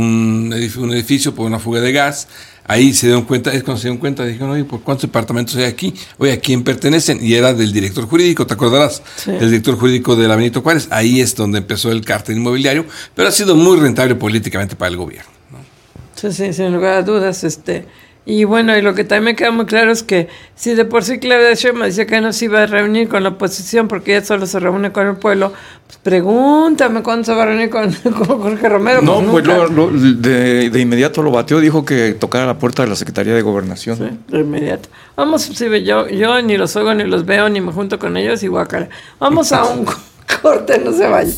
Un edificio, un edificio por una fuga de gas. Ahí se dieron cuenta, es cuando se dieron cuenta, dijeron, oye, ¿por cuántos departamentos hay aquí? Oye, ¿a quién pertenecen? Y era del director jurídico, ¿te acordarás? Sí. El director jurídico de la Benito Juárez. Ahí es donde empezó el cártel inmobiliario, pero ha sido muy rentable políticamente para el gobierno, ¿no? Sí, sí, sin lugar a dudas, este... Y bueno, y lo que también me queda muy claro es que si de por sí Claudia Sheinbaum decía que no se iba a reunir con la oposición porque ella solo se reúne con el pueblo, pues pregúntame cuándo se va a reunir con, con Jorge Romero. No, pues, pues lo, lo, de, de inmediato lo batió, dijo que tocara la puerta de la Secretaría de Gobernación. Sí, de inmediato. Vamos, si yo, yo ni los oigo, ni los veo, ni me junto con ellos, y guácala. Vamos a un corte, no se vaya.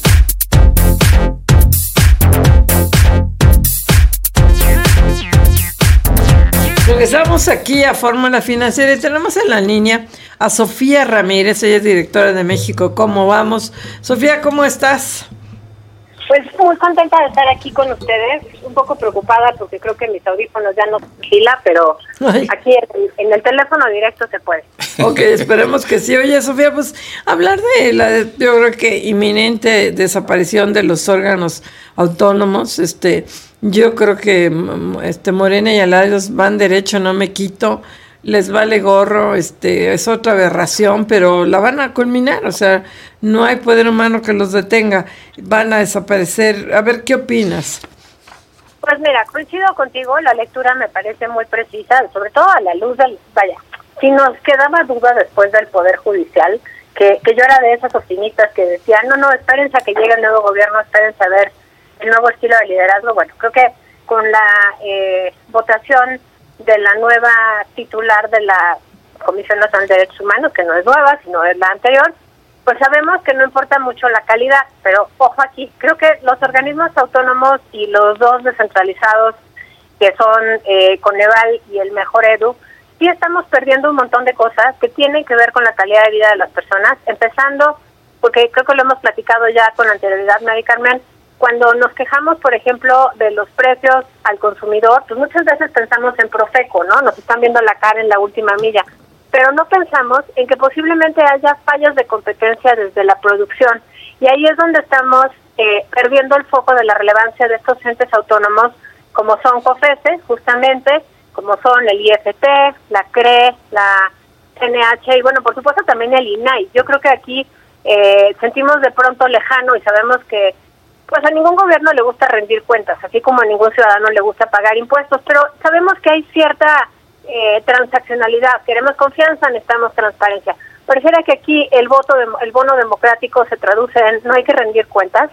Regresamos aquí a Fórmula Financiera y tenemos en la línea a Sofía Ramírez, ella es directora de México. ¿Cómo vamos? Sofía, ¿cómo estás? Pues muy contenta de estar aquí con ustedes, un poco preocupada porque creo que mis audífonos ya no fila, pero Ay. aquí en, en el teléfono directo se puede. Ok, esperemos que sí. Oye, Sofía, pues hablar de la, yo creo que inminente desaparición de los órganos autónomos, este... Yo creo que este Morena y Alados van derecho, no me quito, les vale gorro, este es otra aberración, pero la van a culminar, o sea, no hay poder humano que los detenga, van a desaparecer. A ver, ¿qué opinas? Pues mira, coincido contigo, la lectura me parece muy precisa, sobre todo a la luz del, vaya, si nos quedaba duda después del Poder Judicial, que, que yo era de esas optimistas que decían, no, no, espérense a que llegue el nuevo gobierno, espérense a ver el nuevo estilo de liderazgo. Bueno, creo que con la eh, votación de la nueva titular de la Comisión Nacional de Derechos Humanos, que no es nueva, sino es la anterior, pues sabemos que no importa mucho la calidad, pero ojo aquí, creo que los organismos autónomos y los dos descentralizados, que son eh, Coneval y el Mejor Edu, sí estamos perdiendo un montón de cosas que tienen que ver con la calidad de vida de las personas, empezando, porque creo que lo hemos platicado ya con anterioridad, Mari Carmen, cuando nos quejamos, por ejemplo, de los precios al consumidor, pues muchas veces pensamos en Profeco, ¿no? Nos están viendo la cara en la última milla, pero no pensamos en que posiblemente haya fallas de competencia desde la producción, y ahí es donde estamos eh, perdiendo el foco de la relevancia de estos entes autónomos, como son COFESE, justamente, como son el I F T, la C R E, la C N H y bueno, por supuesto también el I N A I. Yo creo que aquí eh, sentimos de pronto lejano y sabemos que pues a ningún gobierno le gusta rendir cuentas, así como a ningún ciudadano le gusta pagar impuestos, pero sabemos que hay cierta eh, transaccionalidad, queremos confianza, necesitamos transparencia. Pareciera que aquí el voto, de, el bono democrático se traduce en no hay que rendir cuentas,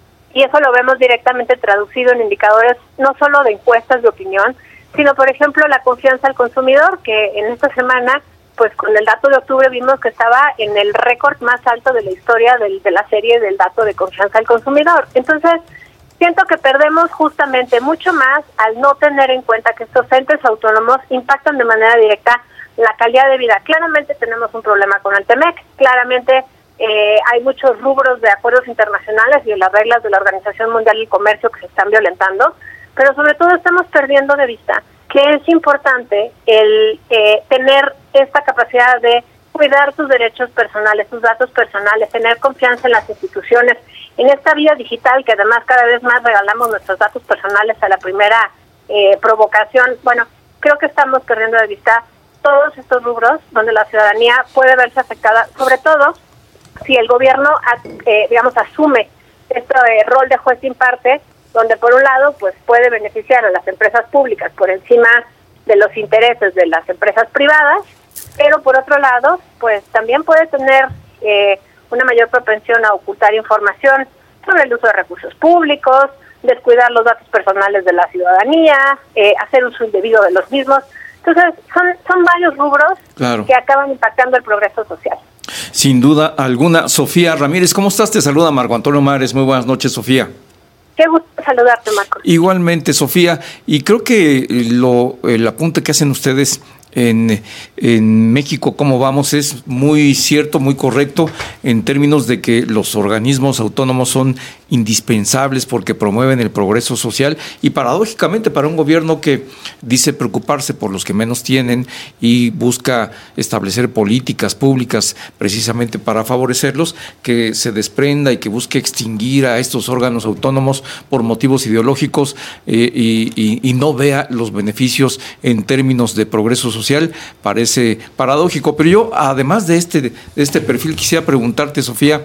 y eso lo vemos directamente traducido en indicadores no solo de encuestas de opinión, sino por ejemplo la confianza al consumidor, que en esta semana, pues con el dato de octubre vimos que estaba en el récord más alto de la historia del, de la serie del dato de confianza al consumidor. Entonces, siento que perdemos justamente mucho más al no tener en cuenta que estos entes autónomos impactan de manera directa la calidad de vida. Claramente tenemos un problema con el TEMEC, claramente eh, hay muchos rubros de acuerdos internacionales y de las reglas de la Organización Mundial del Comercio que se están violentando, pero sobre todo estamos perdiendo de vista que es importante el eh, tener esta capacidad de cuidar tus derechos personales, tus datos personales, tener confianza en las instituciones, en esta vía digital que además cada vez más regalamos nuestros datos personales a la primera eh, provocación. Bueno, creo que estamos perdiendo de vista todos estos rubros donde la ciudadanía puede verse afectada, sobre todo si el gobierno, eh, digamos, asume este eh, rol de juez sin parte, donde por un lado pues puede beneficiar a las empresas públicas por encima de los intereses de las empresas privadas, pero por otro lado pues también puede tener eh, una mayor propensión a ocultar información sobre el uso de recursos públicos, descuidar los datos personales de la ciudadanía, eh, hacer uso indebido de los mismos. Entonces son, son varios rubros claro. que acaban impactando el progreso social. Sin duda alguna. Sofía Ramírez, ¿cómo estás? Te saluda Marco Antonio Mares. Muy buenas noches, Sofía. Qué gusto saludarte, Marco. Igualmente, Sofía, y creo que lo el apunte que hacen ustedes en, en México, cómo vamos, es muy cierto, muy correcto, en términos de que los organismos autónomos son indispensables porque promueven el progreso social y paradójicamente para un gobierno que dice preocuparse por los que menos tienen y busca establecer políticas públicas precisamente para favorecerlos, que se desprenda y que busque extinguir a estos órganos autónomos por motivos ideológicos eh, y, y, y no vea los beneficios en términos de progreso social, parece paradójico. Pero yo, además de este, de este perfil, quisiera preguntarte, Sofía,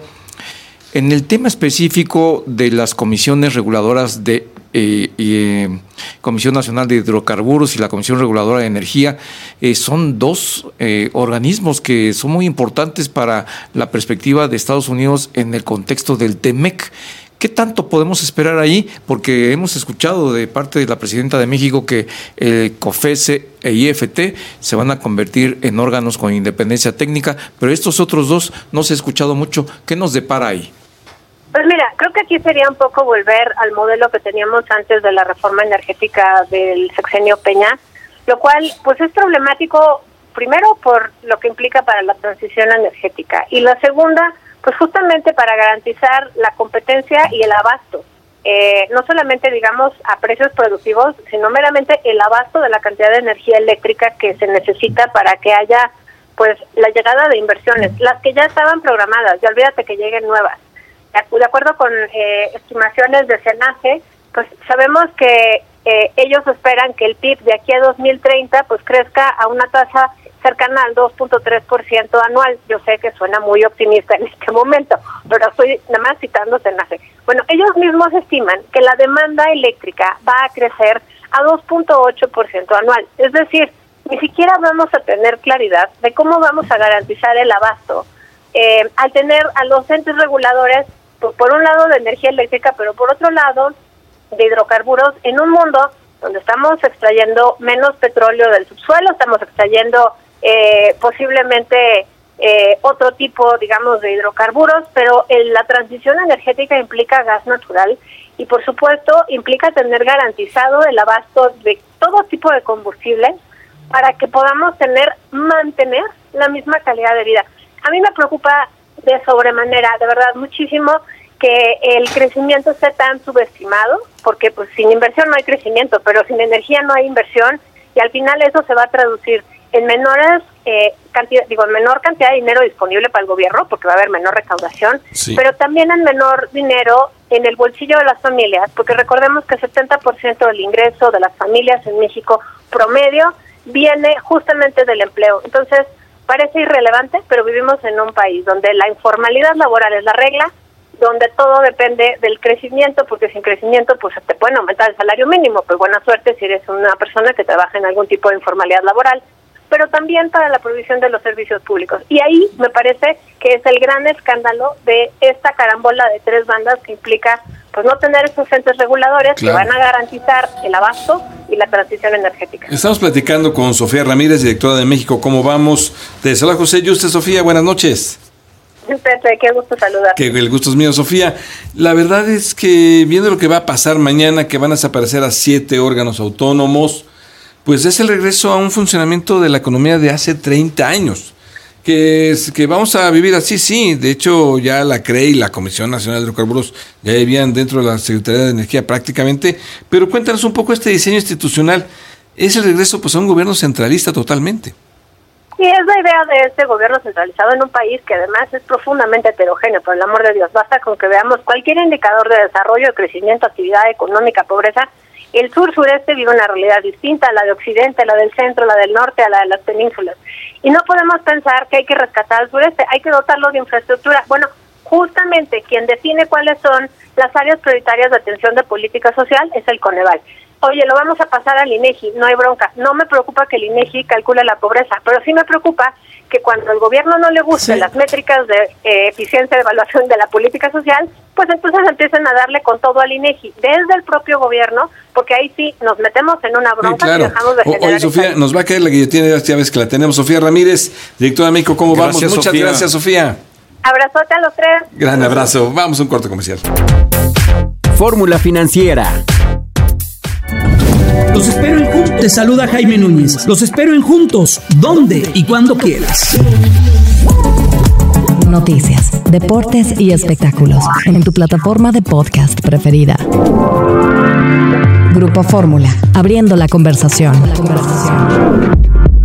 en el tema específico de las comisiones reguladoras de eh, eh, Comisión Nacional de Hidrocarburos y la Comisión Reguladora de Energía, eh, son dos eh, organismos que son muy importantes para la perspectiva de Estados Unidos en el contexto del TEMEC. ¿Qué tanto podemos esperar ahí? Porque hemos escuchado de parte de la presidenta de México que el COFESE e I F T se van a convertir en órganos con independencia técnica, pero estos otros dos no se ha escuchado mucho. ¿Qué nos depara ahí? Pues mira, creo que aquí sería un poco volver al modelo que teníamos antes de la reforma energética del sexenio Peña, lo cual pues es problemático primero por lo que implica para la transición energética y la segunda pues justamente para garantizar la competencia y el abasto, eh, no solamente digamos a precios productivos, sino meramente el abasto de la cantidad de energía eléctrica que se necesita para que haya pues la llegada de inversiones, las que ya estaban programadas, ya olvídate que lleguen nuevas. De acuerdo con eh, estimaciones de SENACE, pues sabemos que eh, ellos esperan que el P I B de aquí a dos mil treinta pues crezca a una tasa cercana al dos punto tres por ciento anual. Yo sé que suena muy optimista en este momento, pero estoy nada más citando SENACE. Bueno, ellos mismos estiman que la demanda eléctrica va a crecer a dos punto ocho por ciento anual. Es decir, ni siquiera vamos a tener claridad de cómo vamos a garantizar el abasto eh, al tener a los entes reguladores por, por un lado de energía eléctrica, pero por otro lado de hidrocarburos, en un mundo donde estamos extrayendo menos petróleo del subsuelo, estamos extrayendo eh, posiblemente eh, otro tipo, digamos, de hidrocarburos, pero en la transición energética implica gas natural y, por supuesto, implica tener garantizado el abasto de todo tipo de combustibles para que podamos tener, mantener la misma calidad de vida. A mí me preocupa de sobremanera, de verdad, muchísimo, que el crecimiento esté tan subestimado, porque pues sin inversión no hay crecimiento, pero sin energía no hay inversión, y al final eso se va a traducir en menores eh, cantidad, digo, en menor cantidad de dinero disponible para el gobierno, porque va a haber menor recaudación, sí. pero también en menor dinero en el bolsillo de las familias, porque recordemos que el setenta por ciento del ingreso de las familias en México promedio viene justamente del empleo. Entonces, parece irrelevante, pero vivimos en un país donde la informalidad laboral es la regla, donde todo depende del crecimiento, porque sin crecimiento pues te pueden aumentar el salario mínimo, pues buena suerte si eres una persona que trabaja en algún tipo de informalidad laboral, pero también para la provisión de los servicios públicos. Y ahí me parece que es el gran escándalo de esta carambola de tres bandas que implica pues no tener esos entes reguladores claro. que van a garantizar el abasto y la transición energética. Estamos platicando con Sofía Ramírez, directora de México ¿Cómo vamos? Te saluda José Yuste. Sofía, buenas noches. Pepe, qué gusto saludar. Que el gusto es mío, Sofía. La verdad es que viendo lo que va a pasar mañana, que van a desaparecer a siete órganos autónomos, pues es el regreso a un funcionamiento de la economía de hace treinta años. Que, es, que vamos a vivir así, sí. De hecho, ya la C R E y la Comisión Nacional de Hidrocarburos ya vivían dentro de la Secretaría de Energía prácticamente. Pero cuéntanos un poco este diseño institucional. Es el regreso pues a un gobierno centralista totalmente. Sí, es la idea de este gobierno centralizado en un país que además es profundamente heterogéneo, por el amor de Dios. Basta con que veamos cualquier indicador de desarrollo, crecimiento, actividad económica, pobreza. El sur-sureste vive una realidad distinta a la de Occidente, a la del centro, a la del norte, a la de las penínsulas. Y no podemos pensar que hay que rescatar al sureste, hay que dotarlo de infraestructura. Bueno, justamente quien define cuáles son las áreas prioritarias de atención de política social es el Coneval. Oye, lo vamos a pasar al INEGI, no hay bronca. No me preocupa que el INEGI calcule la pobreza, pero sí me preocupa que cuando al gobierno no le gusten sí. las métricas de eh, eficiencia de evaluación de la política social, pues entonces empiecen a darle con todo al INEGI, desde el propio gobierno, porque ahí sí nos metemos en una bronca sí, claro. y dejamos de generar... Oye, Sofía, esta... nos va a caer la guillotina, ya ves que la tenemos. Sofía Ramírez, directora de México, ¿cómo gracias, vamos? Muchas Sofía. Gracias, Sofía. Abrazote a los tres. Gran abrazo. Vamos a un corte comercial. Fórmula Financiera. Los espero en Juntos. Te saluda Jaime Núñez. Los espero en Juntos, donde y cuando quieras. Noticias, deportes y espectáculos en tu plataforma de podcast preferida. Grupo Fórmula, abriendo la conversación. La conversación.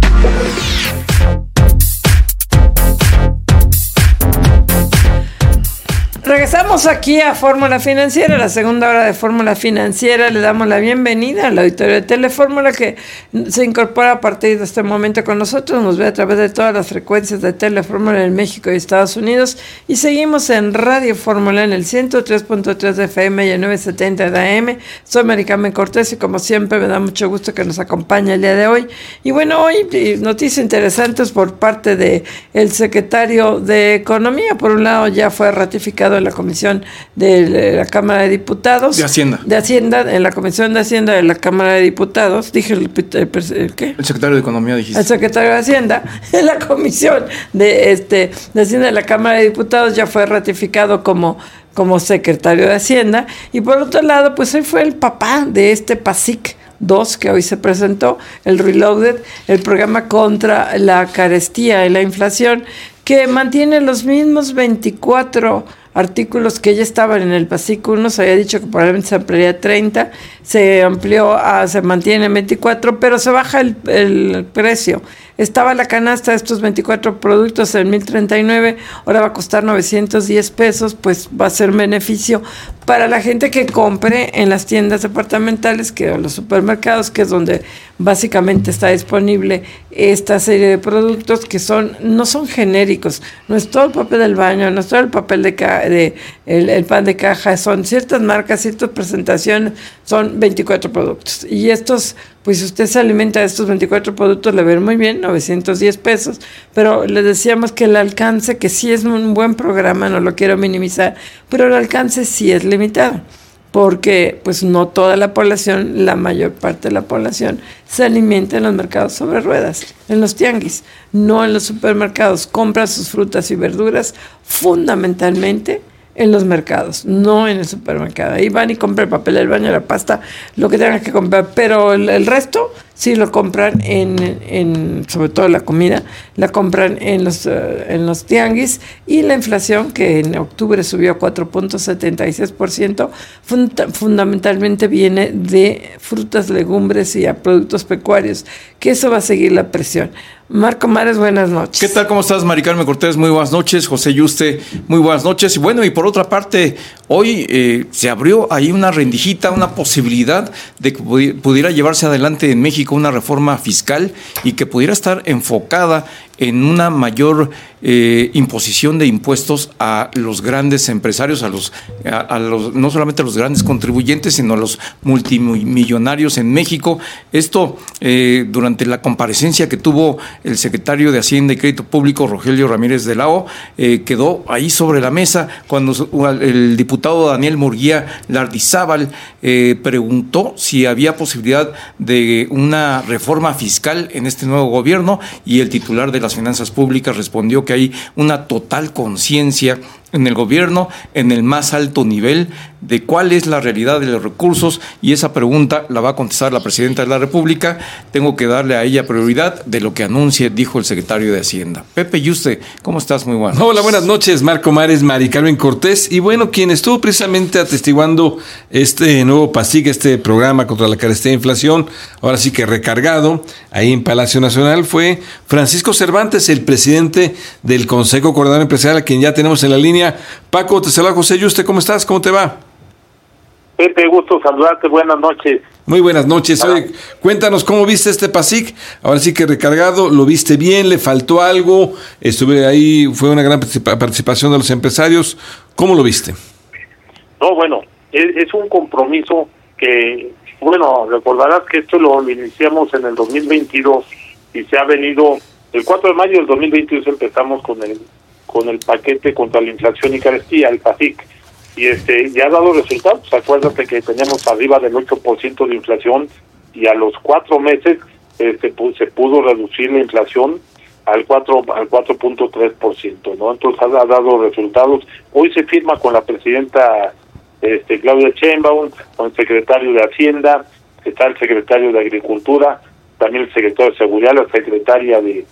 Regresamos aquí a Fórmula Financiera, la segunda hora de Fórmula Financiera. Le damos la bienvenida al auditorio de Telefórmula que se incorpora a partir de este momento con nosotros. Nos ve a través de todas las frecuencias de Telefórmula en México y Estados Unidos. Y seguimos en Radio Fórmula en el ciento tres punto tres de F M y el novecientos setenta de A M. Soy Mari Carmen Cortés y como siempre me da mucho gusto que nos acompañe el día de hoy. Y bueno, hoy noticias interesantes por parte de el secretario de Economía. Por un lado ya fue ratificado en la Comisión de la Cámara de Diputados. De Hacienda. De Hacienda, en la Comisión de Hacienda de la Cámara de Diputados. Dije el, el, el ¿qué? El secretario de Economía, dijiste. El secretario de Hacienda. En la Comisión de, este, de Hacienda de la Cámara de Diputados ya fue ratificado como, como secretario de Hacienda. Y por otro lado, pues él fue el papá de este PASIC dos que hoy se presentó, el Reloaded, el programa contra la carestía y la inflación, que mantiene los mismos veinticuatro artículos que ya estaban en el PASIC uno. Se había dicho que probablemente se ampliaría a treinta, se amplió a, se mantiene en veinticuatro, pero se baja el, el precio. Estaba la canasta de estos veinticuatro productos en mil treinta y nueve, ahora va a costar novecientos diez pesos, pues va a ser un beneficio para la gente que compre en las tiendas departamentales, que en los supermercados, que es donde básicamente está disponible esta serie de productos que son no son genéricos, no es todo el papel del baño, no es todo el papel de, ca- de el, el pan de caja, son ciertas marcas, ciertas presentaciones, son veinticuatro productos. Y estos, pues si usted se alimenta de estos veinticuatro productos, le va a ir muy bien, novecientos diez pesos, pero le decíamos que el alcance, que sí es un buen programa, no lo quiero minimizar, pero el alcance sí es limitado. porque pues no toda la población, la mayor parte de la población se alimenta en los mercados sobre ruedas, en los tianguis, no en los supermercados. Compra sus frutas y verduras fundamentalmente en los mercados, no en el supermercado. Ahí van y compran el papel del baño, la pasta, lo que tengan que comprar, pero el, el resto sí lo compran en, en, sobre todo la comida, la compran en los, uh, en los tianguis, y la inflación, que en octubre subió a cuatro punto setenta y seis por ciento, funda, fundamentalmente viene de frutas, legumbres y a productos pecuarios, que eso va a seguir la presión. Marco Mares, buenas noches. ¿Qué tal? ¿Cómo estás, Mari Carmen Cortés? Muy buenas noches. José Yuste, muy buenas noches. Y bueno, y por otra parte, hoy eh, se abrió ahí una rendijita, una posibilidad de que pudiera llevarse adelante en México una reforma fiscal y que pudiera estar enfocada en una mayor eh, imposición de impuestos a los grandes empresarios, a los, a, a los no solamente a los grandes contribuyentes, sino a los multimillonarios en México. Esto eh, durante la comparecencia que tuvo el secretario de Hacienda y Crédito Público, Rogelio Ramírez de la O, eh, quedó ahí sobre la mesa cuando el diputado Daniel Murguía Lardizábal eh, preguntó si había posibilidad de una reforma fiscal en este nuevo gobierno, y el titular de las Finanzas Públicas respondió que hay una total conciencia en el gobierno, en el más alto nivel, de cuál es la realidad de los recursos, y esa pregunta la va a contestar la presidenta de la República. Tengo que darle a ella prioridad de lo que anuncie, dijo el secretario de Hacienda. Pepe Yuste, ¿cómo estás? Muy buenas. Hola, buenas noches, Marco Mares, Mari Carmen Cortés, y bueno, quien estuvo precisamente atestiguando este nuevo PASIC, este programa contra la carestía e inflación, ahora sí que recargado, ahí en Palacio Nacional, fue Francisco Cervantes, el presidente del Consejo Coordinador Empresarial, a quien ya tenemos en la línea. Paco, te saluda José Yuste, ¿cómo estás? ¿Cómo te va? Pepe, gusto saludarte, buenas noches. Muy buenas noches. Oye, cuéntanos cómo viste este PASIC, ahora sí que recargado, ¿lo viste bien? ¿Le faltó algo? Estuve ahí, fue una gran participación de los empresarios, ¿cómo lo viste? No, bueno, es, es un compromiso que, bueno, recordarás que esto lo, lo iniciamos en el dos mil veintidós y se ha venido, el cuatro de mayo del dos mil veintidós empezamos con el con el paquete contra la inflación y carestía, el PASIC, y este ya ha dado resultados. Acuérdate que teníamos arriba del ocho por ciento de inflación, y a los cuatro meses este pues, se pudo reducir la inflación al cuatro al cuatro punto tres por ciento, ¿no? Entonces ha, ha dado resultados. Hoy se firma con la presidenta este Claudia Sheinbaum, con el secretario de Hacienda, está el secretario de Agricultura, también el secretario de Seguridad, la secretaria de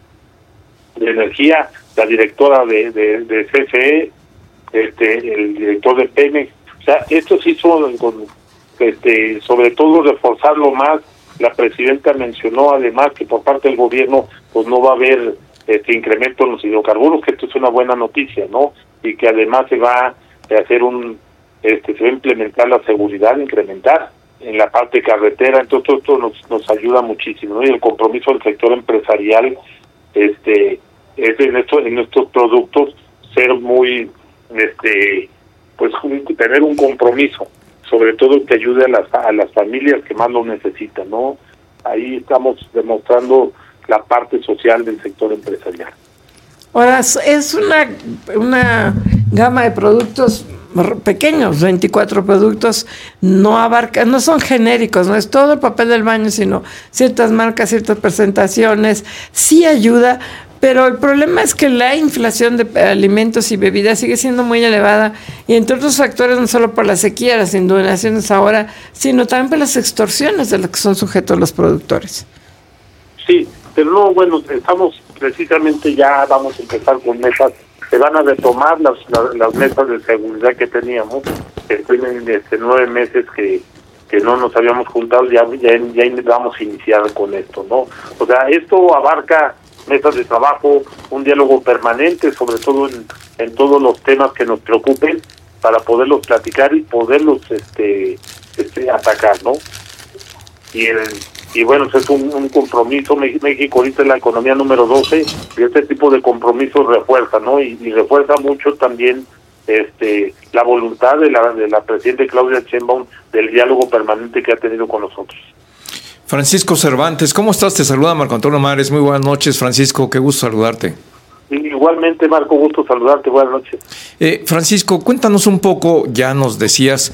de Energía, la directora de, de, de C F E, este, el director de Pemex. O sea, esto se hizo con, este, sobre todo reforzarlo más. La presidenta mencionó además que por parte del gobierno pues no va a haber este incremento en los hidrocarburos, que esto es una buena noticia, ¿no? Y que además se va a hacer un, este, se va a implementar la seguridad, incrementar en la parte carretera. Entonces todo esto nos, nos ayuda muchísimo, ¿no? Y el compromiso del sector empresarial, este es en estos en estos productos ser muy este pues tener un compromiso, sobre todo que ayude a las a las familias que más lo necesitan, ¿no? Ahí estamos demostrando la parte social del sector empresarial. Ahora es una una gama de productos pequeños, veinticuatro productos, no abarca, no son genéricos, no es todo el papel del baño, sino ciertas marcas, ciertas presentaciones, sí ayuda, pero el problema es que la inflación de alimentos y bebidas sigue siendo muy elevada, y entre otros factores, no solo por la sequía, las inundaciones ahora, sino también por las extorsiones de las que son sujetos los productores. Sí, pero no, bueno, estamos precisamente ya, vamos a empezar con metas. Se van a retomar las, las, las metas de seguridad que teníamos, que tienen este, nueve meses que, que no nos habíamos juntado, ya, ya, ya vamos a iniciar con esto, ¿no? O sea, esto abarca metas de trabajo, un diálogo permanente, sobre todo en, en todos los temas que nos preocupen, para poderlos platicar y poderlos este, este atacar, ¿no? Y el Y bueno, es un, un compromiso. México ahorita es la economía número doce, y este tipo de compromisos refuerza, ¿no? Y, y refuerza mucho también este la voluntad de la de la presidenta Claudia Sheinbaum del diálogo permanente que ha tenido con nosotros. Francisco Cervantes, ¿cómo estás? Te saluda Marco Antonio Mares. Muy buenas noches, Francisco, qué gusto saludarte. Sí, Igualmente, Marco, gusto saludarte, buenas noches. Eh, Francisco, cuéntanos un poco, ya nos decías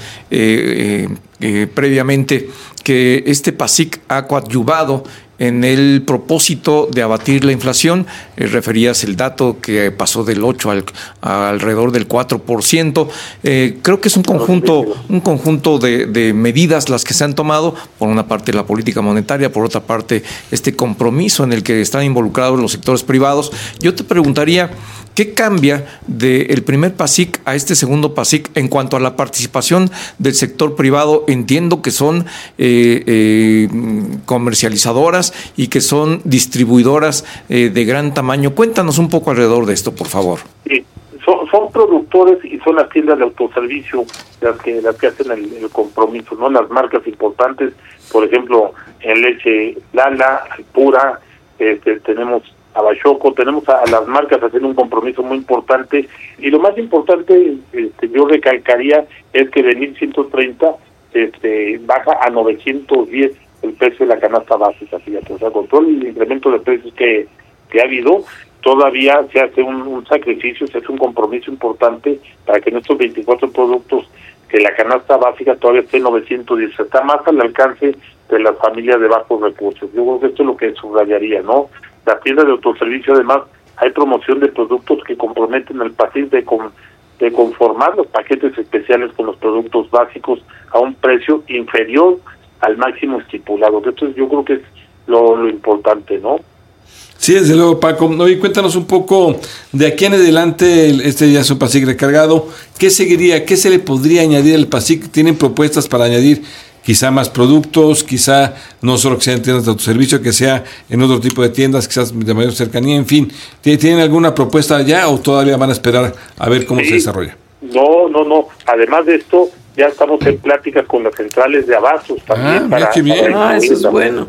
eh, eh, eh, previamente que este PASIC ha coadyuvado en el propósito de abatir la inflación. Eh, referías el dato que pasó del ocho al a alrededor del cuatro por ciento. Eh, creo que es un conjunto, un conjunto de, de medidas las que se han tomado, por una parte la política monetaria, por otra parte este compromiso en el que están involucrados los sectores privados. Yo te preguntaría, ¿qué cambia del primer PASIC a este segundo PASIC en cuanto a la participación del sector privado? Entiendo que son eh, eh, comercializadoras y que son distribuidoras eh, de gran tamaño. Cuéntanos un poco alrededor de esto, por favor. Sí, son, son productores y son las tiendas de autoservicio las que las que hacen el, el compromiso, ¿no? Las marcas importantes, por ejemplo, en leche Lala, Alpura, este, tenemos a Bachoco, tenemos a, a las marcas haciendo un compromiso muy importante, y lo más importante, este, yo recalcaría, es que de mil ciento treinta este, baja a novecientos diez el precio de la canasta básica, fíjate, o sea, con todo el incremento de precios que, que ha habido, todavía se hace un, un sacrificio, se hace un compromiso importante para que en estos veinticuatro productos, que la canasta básica todavía esté en novecientos diez, está más al alcance de las familias de bajos recursos. Yo creo que esto es lo que subrayaría, ¿no? La tienda de autoservicio, además, hay promoción de productos que comprometen al paciente de, con, de conformar los paquetes especiales con los productos básicos a un precio inferior al máximo estipulado. Entonces yo creo que es lo, lo importante, ¿no? Sí, desde luego, Paco. No, y cuéntanos un poco de aquí en adelante, este ya es un PASIC recargado. ¿Qué seguiría? ¿Qué se le podría añadir al PASIC? ¿Tienen propuestas para añadir quizá más productos, quizá no solo que sea en tiendas de autoservicio, que sea en otro tipo de tiendas, quizás de mayor cercanía, en fin? ¿Tienen alguna propuesta ya o todavía van a esperar a ver cómo sí. se desarrolla? No, no, no. Además de esto, ya estamos en pláticas con las centrales de abastos también. Ah, para, qué bien. Ah, eso es también. Bueno.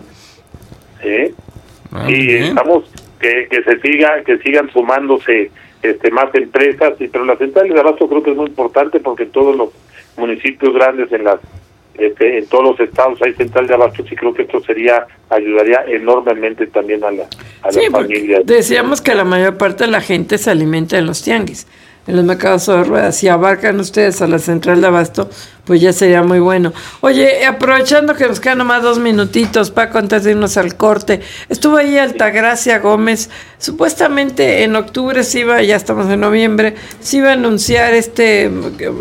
¿Sí? Ah, y bien. Estamos que, que se siga, que sigan sumándose este más empresas, y pero las centrales de abasto creo que es muy importante, porque en todos los municipios grandes, en las Este, en todos los estados hay central de abastos, y creo que esto sería ayudaría enormemente también a, la, a sí, las familias. Decíamos que la mayor parte de la gente se alimenta en los tianguis, en los mercados de ruedas. Si abarcan ustedes a la central de abasto, pues ya sería muy bueno. Oye, aprovechando que nos quedan nomás dos minutitos, Paco, antes de irnos al corte, estuvo ahí Altagracia Gómez, supuestamente en octubre se iba, ya estamos en noviembre, se iba a anunciar este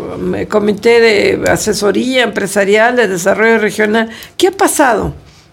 comité de asesoría empresarial de desarrollo regional. ¿Qué ha pasado?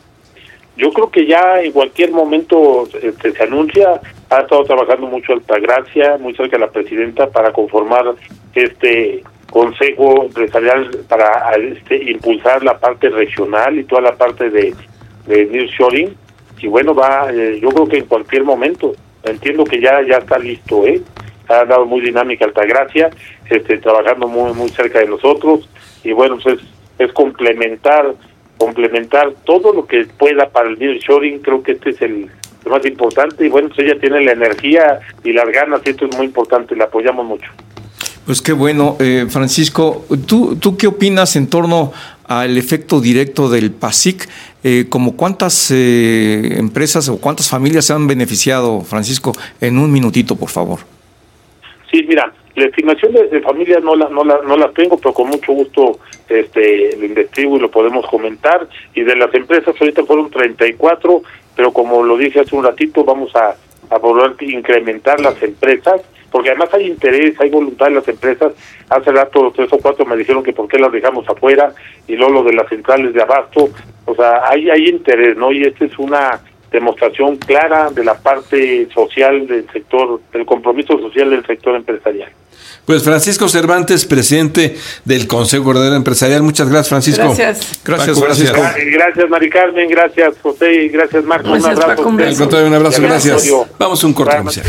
Yo creo que ya en cualquier momento este, se anuncia. Ha estado trabajando mucho Altagracia, muy cerca de la presidenta, para conformar este consejo empresarial para este, impulsar la parte regional y toda la parte de, de nearshoring. Y bueno, va, eh, yo creo que en cualquier momento, entiendo que ya ya está listo, ¿eh? Ha dado muy dinámica Altagracia, este, trabajando muy muy cerca de nosotros, y bueno, pues es, es complementar complementar todo lo que pueda para el nearshoring. Creo que este es el lo más importante, y bueno, pues ella tiene la energía y las ganas, y esto es muy importante, la apoyamos mucho. Pues qué bueno. eh, Francisco, ¿tú, ¿tú qué opinas en torno al efecto directo del PASIC? Eh, ¿Como cuántas eh, empresas o cuántas familias se han beneficiado, Francisco? En un minutito, por favor. Sí, mira, la estimación de, de familias no la, no la no la tengo, pero con mucho gusto este lo investigo y lo podemos comentar. Y de las empresas ahorita fueron treinta y cuatro, pero como lo dije hace un ratito, vamos a, a volver a incrementar las empresas, porque además hay interés, hay voluntad de las empresas. Hace rato tres o cuatro me dijeron que por qué las dejamos afuera, y luego lo de las centrales de abasto. O sea, hay, hay interés, ¿no? Y esta es una demostración clara de la parte social del sector, del compromiso social del sector empresarial. Pues Francisco Cervantes, presidente del Consejo Coordinador Empresarial. Muchas gracias, Francisco. Gracias. Gracias, Paco, Francisco. Gracias, gracias Mari Carmen, gracias José, y gracias Marco. Gracias, un abrazo. Paco, un Al contrario, un abrazo, gracias. gracias. Vamos a un corte comercial.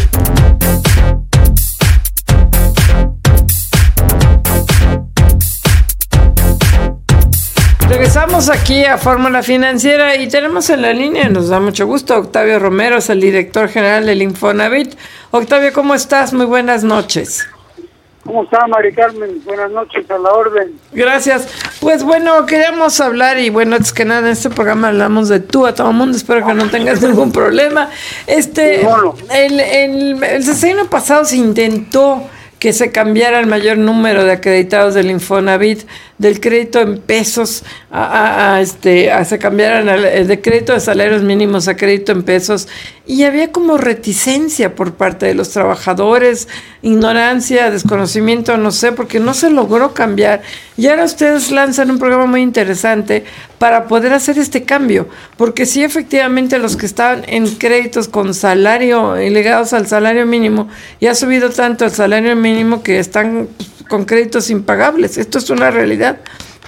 Regresamos aquí a Fórmula Financiera y tenemos en la línea, nos da mucho gusto, Octavio Romero, es el director general del Infonavit. Octavio, ¿cómo estás? Muy buenas noches. ¿Cómo está, Mari Carmen? Buenas noches, a la orden. Gracias. Pues bueno, queríamos hablar y bueno, es que nada, en este programa hablamos de tú a todo el mundo, espero que no tengas ningún problema. Este, bueno. el, el, el sexenio pasado se intentó que se cambiara el mayor número de acreditados del Infonavit, del crédito en pesos, a, a, a este, a se cambiaran el de crédito de salarios mínimos a crédito en pesos, y había como reticencia por parte de los trabajadores, ignorancia, desconocimiento, no sé, porque no se logró cambiar. Y ahora ustedes lanzan un programa muy interesante para poder hacer este cambio, porque sí, efectivamente, los que estaban en créditos con salario y ligados al salario mínimo, y ha subido tanto el salario mínimo que están con créditos impagables. Esto es una realidad.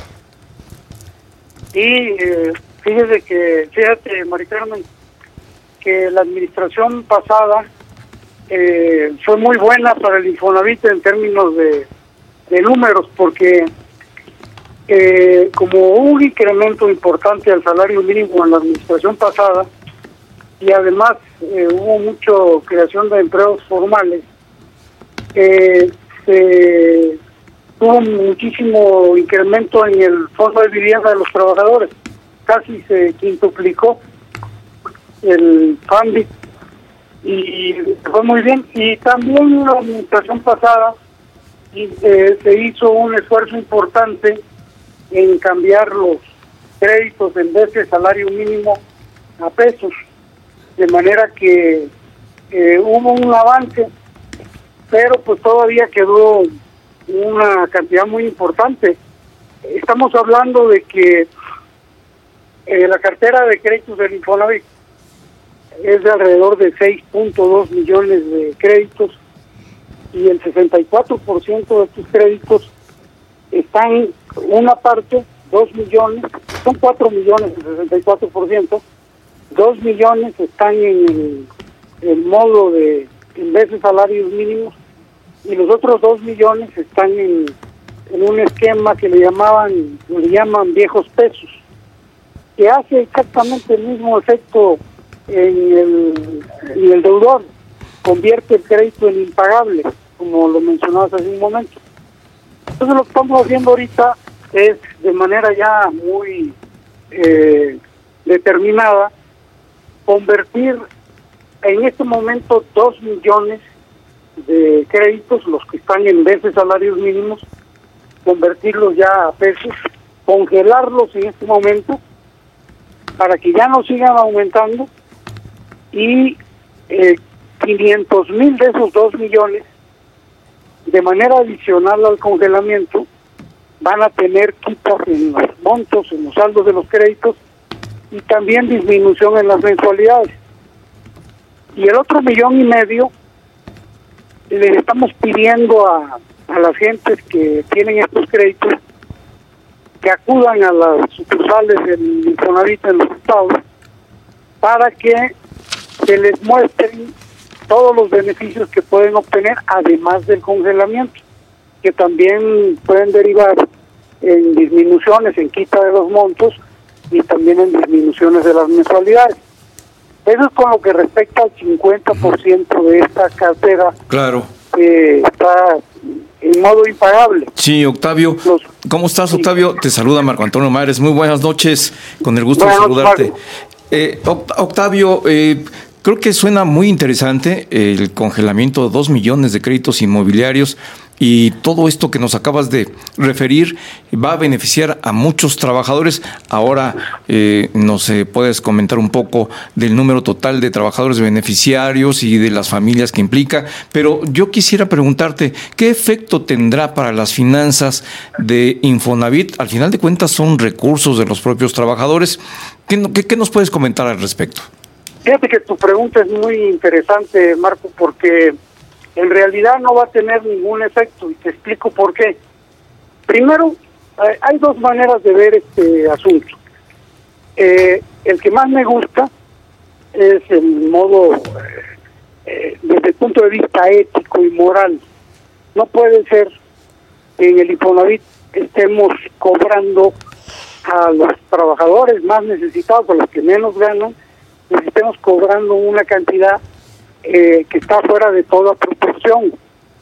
Y eh, fíjese que, fíjate, Mari Carmen, que la administración pasada eh, fue muy buena para el Infonavit en términos de, de números, porque eh, como hubo un incremento importante al salario mínimo en la administración pasada, y además eh, hubo mucha creación de empleos formales, eh, se tuvo muchísimo incremento en el fondo de vivienda de los trabajadores, casi se quintuplicó el FAMBI y fue muy bien. Y también en la administración pasada y, eh, se hizo un esfuerzo importante en cambiar los créditos en vez de salario mínimo a pesos, de manera que eh, hubo un avance, pero pues todavía quedó una cantidad muy importante. Estamos hablando de que eh, la cartera de créditos del Infonavit es de alrededor de seis punto dos millones de créditos, y el sesenta y cuatro por ciento de estos créditos están, una parte, dos millones, son cuatro millones, el sesenta y cuatro por ciento, dos millones están en el, el modo de, en vez de salarios mínimos, y los otros dos millones están en, en un esquema que le llamaban, le llaman viejos pesos, que hace exactamente el mismo efecto en el, en el deudor, convierte el crédito en impagable, como lo mencionabas hace un momento. Entonces lo que estamos haciendo ahorita es, de manera ya muy eh, determinada, convertir en este momento dos millones de créditos, los que están en vez de salarios mínimos, convertirlos ya a pesos, congelarlos en este momento para que ya no sigan aumentando, y eh, quinientos mil de esos dos millones, de manera adicional al congelamiento, van a tener quitas en los montos, en los saldos de los créditos, y también disminución en las mensualidades. Y el otro millón y medio les estamos pidiendo a, a las gentes que tienen estos créditos que acudan a las sucursales del Infonavit en los estados para que se les muestren todos los beneficios que pueden obtener, además del congelamiento, que también pueden derivar en disminuciones, en quita de los montos y también en disminuciones de las mensualidades. Eso es con lo que respecta al cincuenta por ciento de esta cartera. Claro. Que está en modo impagable. Sí, Octavio. Los, ¿Cómo estás, Octavio? Sí. Te saluda Marco Antonio Mares. Muy buenas noches. Con el gusto buenas de saludarte. Eh, Octavio, eh, creo que suena muy interesante el congelamiento de dos millones de créditos inmobiliarios, y todo esto que nos acabas de referir va a beneficiar a muchos trabajadores. Ahora eh, nos eh, puedes comentar un poco del número total de trabajadores beneficiarios y de las familias que implica, pero yo quisiera preguntarte, ¿qué efecto tendrá para las finanzas de Infonavit? Al final de cuentas son recursos de los propios trabajadores. ¿Qué, qué, qué nos puedes comentar al respecto? Fíjate que tu pregunta es muy interesante, Marco, porque en realidad no va a tener ningún efecto, y te explico por qué. Primero, eh, hay dos maneras de ver este asunto. Eh, el que más me gusta es el modo, eh, eh, desde el punto de vista ético y moral. No puede ser que en el Infonavit estemos cobrando a los trabajadores más necesitados, a los que menos ganan, les estemos cobrando una cantidad Eh, que está fuera de toda proporción.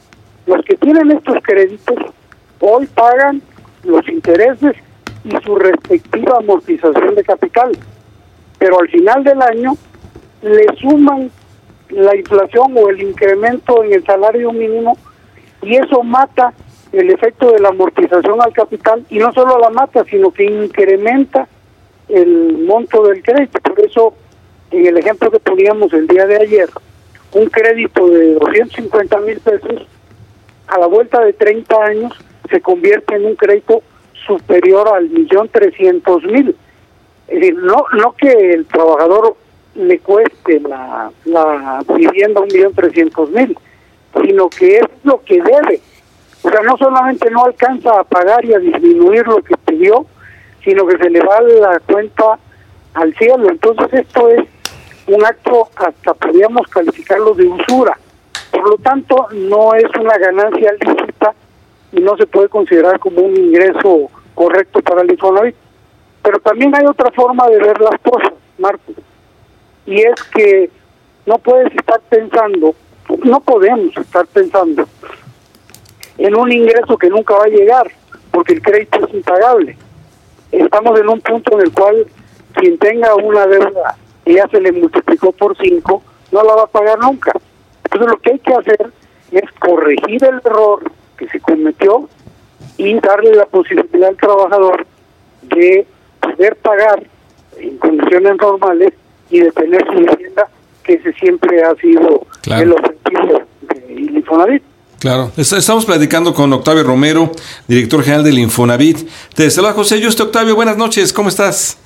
Los que tienen estos créditos hoy pagan los intereses y su respectiva amortización de capital, pero al final del año le suman la inflación o el incremento en el salario mínimo y eso mata el efecto de la amortización al capital, y no solo la mata, sino que incrementa el monto del crédito. Por eso, en el ejemplo que poníamos el día de ayer, un crédito de doscientos cincuenta mil pesos a la vuelta de treinta años se convierte en un crédito superior al millón trescientos mil. Es decir, no, no que el trabajador le cueste la, la vivienda un millón trescientos mil, sino que es lo que debe. O sea, no solamente no alcanza a pagar y a disminuir lo que pidió, sino que se le va la cuenta al cielo. Entonces esto es un acto, hasta podríamos calificarlo de usura. Por lo tanto, no es una ganancia lícita y no se puede considerar como un ingreso correcto para el Infonavit. Pero también hay otra forma de ver las cosas, Marco, y es que no puedes estar pensando, no podemos estar pensando en un ingreso que nunca va a llegar, porque el crédito es impagable. Estamos en un punto en el cual quien tenga una deuda que ya se le multiplicó por cinco, no la va a pagar nunca. Entonces lo que hay que hacer es corregir el error que se cometió y darle la posibilidad al trabajador de poder pagar en condiciones normales y de tener su vivienda, que ese siempre ha sido claro. el objetivo del Infonavit. Claro, estamos platicando con Octavio Romero, director general del Infonavit. Te saluda José Yuste. Octavio, buenas noches, ¿cómo estás?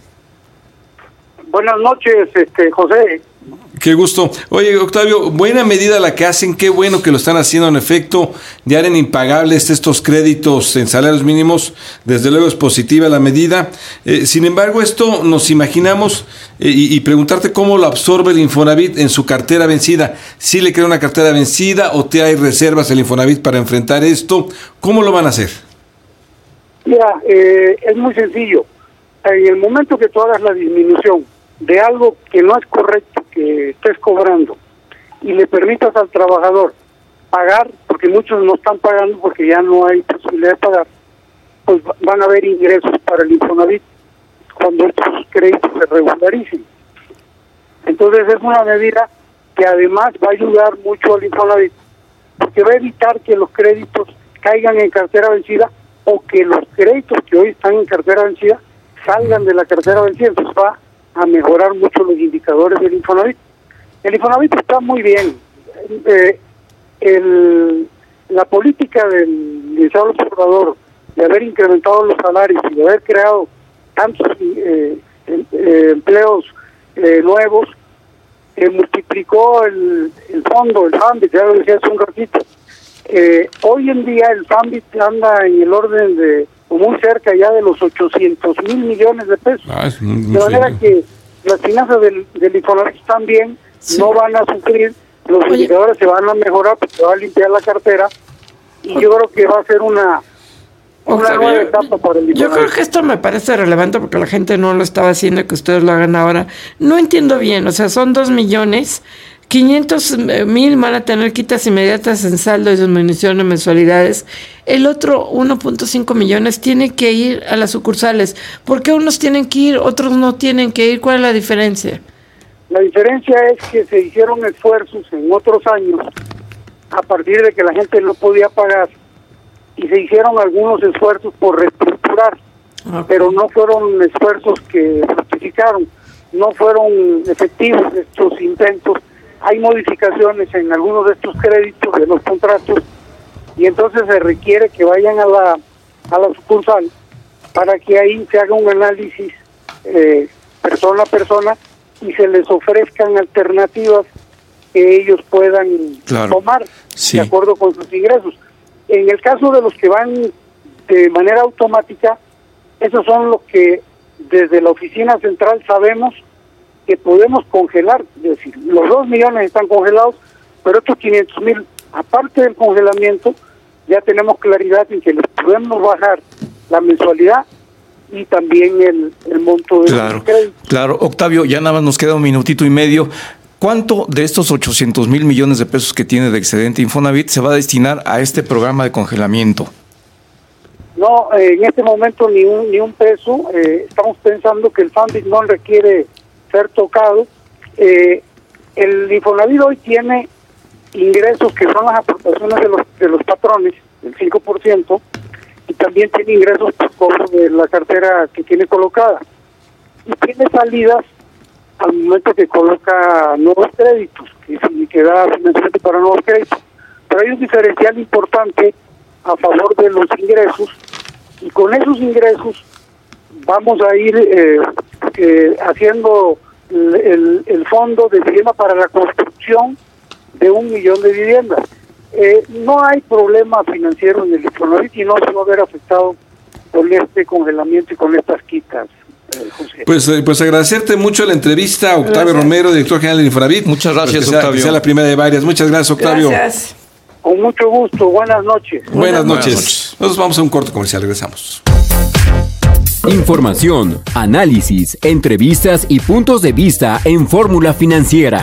Buenas noches, este José. Qué gusto. Oye, Octavio, buena medida la que hacen, qué bueno que lo están haciendo en efecto, de harán impagables estos créditos en salarios mínimos, desde luego es positiva la medida. Eh, sin embargo, esto nos imaginamos eh, y, y preguntarte cómo lo absorbe el Infonavit en su cartera vencida. ¿Sí le crea una cartera vencida o te hay reservas el Infonavit para enfrentar esto? ¿Cómo lo van a hacer? Mira, eh, es muy sencillo. En el momento que tú hagas la disminución de algo que no es correcto que estés cobrando y le permitas al trabajador pagar, porque muchos no están pagando porque ya no hay posibilidad de pagar, pues van a haber ingresos para el Infonavit cuando estos créditos se regularicen. Entonces es una medida que además va a ayudar mucho al Infonavit, porque va a evitar que los créditos caigan en cartera vencida o que los créditos que hoy están en cartera vencida salgan de la cartera vencida. Entonces va a mejorar mucho los indicadores del Infonavit. El Infonavit está muy bien. Eh, el, la política del licenciado López Obrador de haber incrementado los salarios y de haber creado tantos eh, eh, empleos eh, nuevos, eh, multiplicó el, el fondo, el FAMBIT, ya lo decía hace un ratito. Eh, hoy en día el FAMBIT anda en el orden de muy cerca ya de los ochocientos mil millones de pesos. Ah, es muy, muy de manera serio. Que las finanzas del, del Infonavit también sí. no van a sufrir, los Oye. indicadores se van a mejorar porque se va a limpiar la cartera y Oye. yo creo que va a ser una, una sea, nueva yo, etapa para el Infonavit. Yo creo que esto me parece relevante porque la gente no lo estaba haciendo, que ustedes lo hagan ahora. No entiendo bien, o sea, son dos millones... quinientos mil van a tener quitas inmediatas en saldo y disminución de mensualidades. El otro uno punto cinco millones tiene que ir a las sucursales. ¿Por qué unos tienen que ir, otros no tienen que ir? ¿Cuál es la diferencia? La diferencia es que se hicieron esfuerzos en otros años a partir de que la gente no podía pagar y se hicieron algunos esfuerzos por reestructurar, okay. pero no fueron esfuerzos que justificaron, no fueron efectivos estos intentos. Hay modificaciones en algunos de estos créditos de los contratos y entonces se requiere que vayan a la a la sucursal para que ahí se haga un análisis eh, persona a persona y se les ofrezcan alternativas que ellos puedan claro. tomar sí. de acuerdo con sus ingresos. En el caso de los que van de manera automática, esos son los que desde la oficina central sabemos que podemos congelar, es decir, los dos millones están congelados, pero estos quinientos mil, aparte del congelamiento, ya tenemos claridad en que les podemos bajar la mensualidad y también el, el monto de claro, crédito. Claro, Octavio, ya nada más nos queda un minutito y medio. ¿Cuánto de estos ochocientos mil millones de pesos que tiene de excedente Infonavit se va a destinar a este programa de congelamiento? No, eh, en este momento ni un, ni un peso. Eh, estamos pensando que el funding no requiere ser tocado. Eh, el Infonavit hoy tiene ingresos que son las aportaciones de los de los patrones, el cinco por ciento, y también tiene ingresos por cobro de la cartera que tiene colocada. Y tiene salidas al momento que coloca nuevos créditos, que, que da financiamiento para nuevos créditos. Pero hay un diferencial importante a favor de los ingresos, y con esos ingresos vamos a ir eh, eh, haciendo el, el, el fondo de vivienda para la construcción de un millón de viviendas. Eh, no hay problema financiero en el Infonavit y no se va a ver afectado con este congelamiento y con estas quitas. Eh, José. Pues, eh, pues agradecerte mucho la entrevista, Octavio gracias. Romero, director general del Infonavit. Muchas gracias, pues que sea, Octavio. Que sea la primera de varias. Muchas gracias, Octavio. Gracias. Con mucho gusto. Buenas noches. Buenas, Buenas noches. noches. Nosotros vamos a un corto comercial. Regresamos. Información, análisis, entrevistas y puntos de vista en Fórmula Financiera.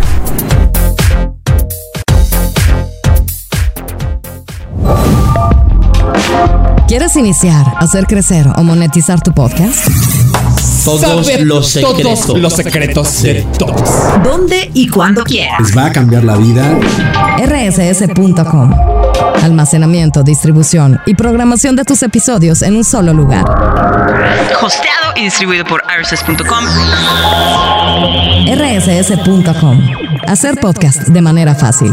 ¿Quieres iniciar, hacer crecer o monetizar tu podcast? Todos Saber los secretos. Todos los secretos de todos. ¿Dónde y cuándo quieras? ¿Les va a cambiar la vida? R S S punto com. Almacenamiento, distribución y programación de tus episodios en un solo lugar. Hosteado y distribuido por R S S punto com. R S S punto com. Hacer podcast de manera fácil.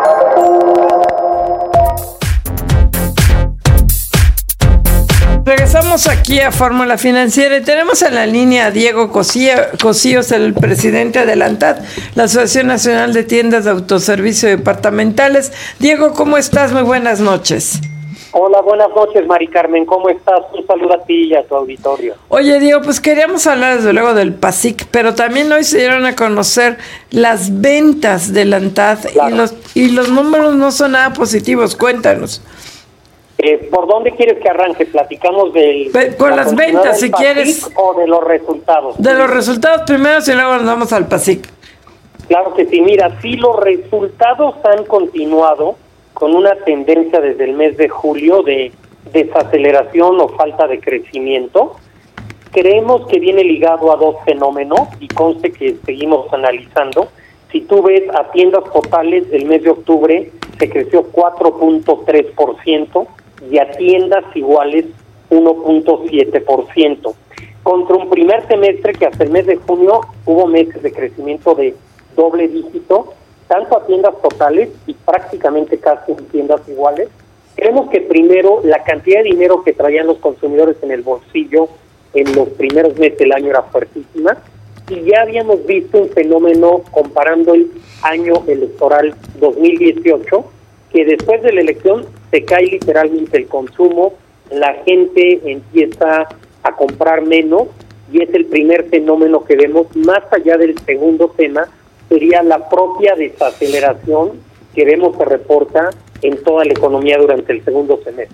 Regresamos aquí a Fórmula Financiera y tenemos en la línea a Diego Cosíos, el presidente de la ANTAD, la Asociación Nacional de Tiendas de Autoservicio Departamentales. Diego, ¿cómo estás? Muy buenas noches. Hola, buenas noches, Mari Carmen, ¿cómo estás? Un saludo a ti y a tu auditorio. Oye, Diego, pues queríamos hablar desde luego del PASIC, pero también hoy se dieron a conocer las ventas de la ANTAD, claro. y, los, y los números no son nada positivos. Cuéntanos. Eh, ¿Por dónde quieres que arranque? ¿Platicamos del, con la las ventas, si PASIC quieres? ¿O de los resultados? De los resultados primero y luego nos vamos al PASIC. Claro que sí. Mira, sí, los resultados han continuado con una tendencia desde el mes de julio de desaceleración o falta de crecimiento. Creemos que viene ligado a dos fenómenos y conste que seguimos analizando. Si tú ves a tiendas totales, el mes de octubre se creció cuatro punto tres por ciento y a tiendas iguales uno punto siete por ciento. Contra un primer semestre que hasta el mes de junio hubo meses de crecimiento de doble dígito, tanto a tiendas totales y prácticamente casi en tiendas iguales. Creemos que primero la cantidad de dinero que traían los consumidores en el bolsillo en los primeros meses del año era fuertísima. Y ya habíamos visto un fenómeno comparando el año electoral dos mil dieciocho, que después de la elección se cae literalmente el consumo, la gente empieza a comprar menos y es el primer fenómeno que vemos. Más allá del segundo tema, sería la propia desaceleración que vemos se reporta en toda la economía durante el segundo semestre.